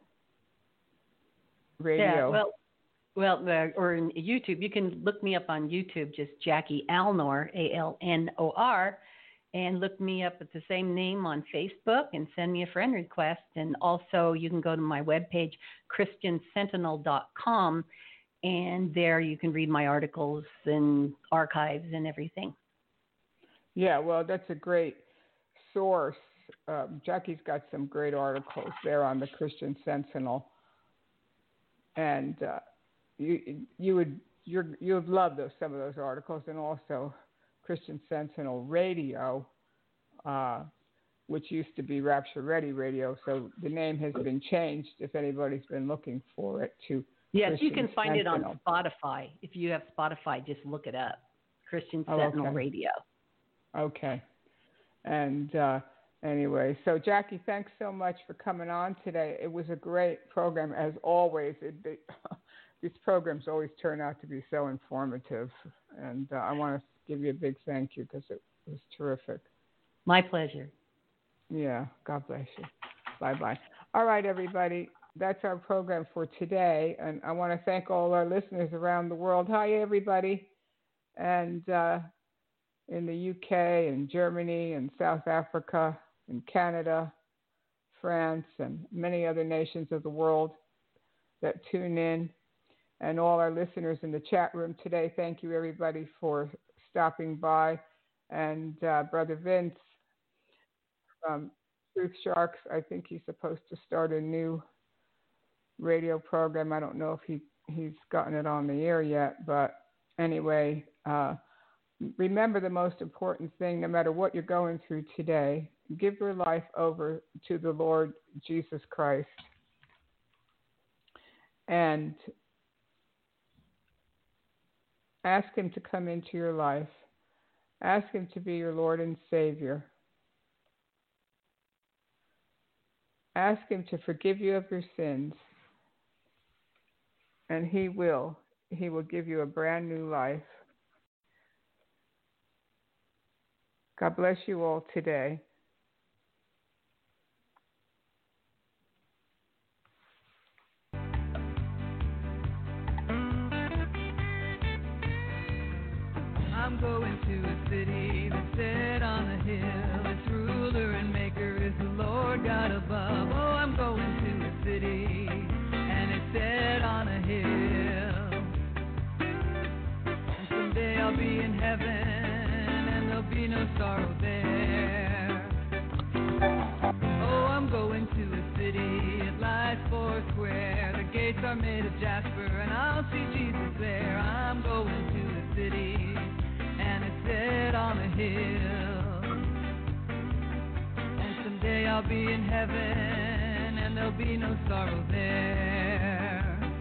Speaker 3: radio?
Speaker 4: Yeah, or in YouTube. You can look me up on YouTube, just Jackie Alnor, Alnor, and look me up at the same name on Facebook and send me a friend request. And also you can go to my webpage, ChristianSentinel.com, and there you can read my articles and archives and everything.
Speaker 3: Yeah, well, that's a great source. Jackie's got some great articles there on the Christian Sentinel, and you would love some of those articles, and also Christian Sentinel Radio, which used to be Rapture Ready Radio. So the name has been changed. If anybody's been looking for it, to
Speaker 4: yes,
Speaker 3: Christian
Speaker 4: you can find
Speaker 3: Sentinel.
Speaker 4: it on Spotify. If you have Spotify, just look it up, Christian Sentinel Radio.
Speaker 3: Okay, and anyway, so Jackie, thanks so much for coming on today. It was a great program, as always. These programs always turn out to be so informative, and I want to give you a big thank you, because it was terrific.
Speaker 4: My pleasure.
Speaker 3: Yeah, God bless you. Bye-bye. All right, everybody, that's our program for today, and I want to thank all our listeners around the world. Hi, everybody, and in the UK and Germany and South Africa and Canada, France, and many other nations of the world that tune in. And all our listeners in the chat room today, thank you, everybody, for stopping by. And Brother Vince from Truth Sharks, I think he's supposed to start a new radio program. I don't know if he's gotten it on the air yet. But anyway, remember the most important thing, no matter what you're going through today, give your life over to the Lord Jesus Christ. And ask Him to come into your life. Ask Him to be your Lord and Savior. Ask Him to forgive you of your sins. And He will. He will give you a brand new life. God bless you all today.
Speaker 2: I'm going to a city that's set on a hill. Its ruler and maker is the Lord God above. Oh, I'm going to a city, and its set on a hill. And someday I'll be in heaven, and there'll be no sorrow there. Oh, I'm going to a city, it lies four square. The gates are made of jasper, and I'll see Jesus there. I'm going to a city, and it's set on a hill. And someday I'll be in heaven, and there'll be no sorrow there.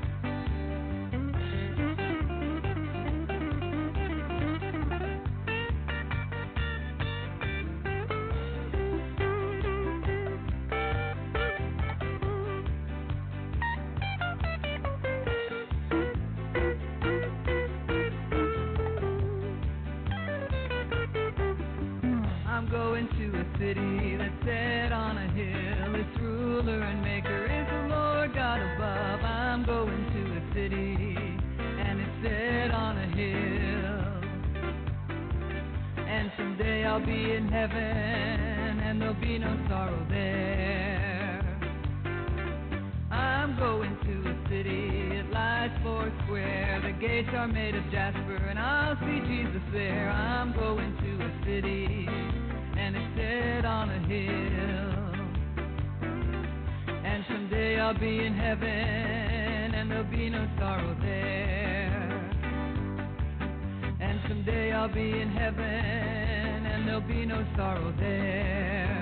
Speaker 2: I'm going to a city that's set on a hill. Its ruler and maker is the Lord God above. I'm going to a city, and it's set on a hill. And someday I'll be in heaven, and there'll be no sorrow there. I'm going to a city, it lies four square. The gates are made of jasper, and I'll see Jesus there. I'm going to a city, and it's set on a hill. And someday I'll be in heaven, and there'll be no sorrow there. And someday I'll be in heaven, and there'll be no sorrow there.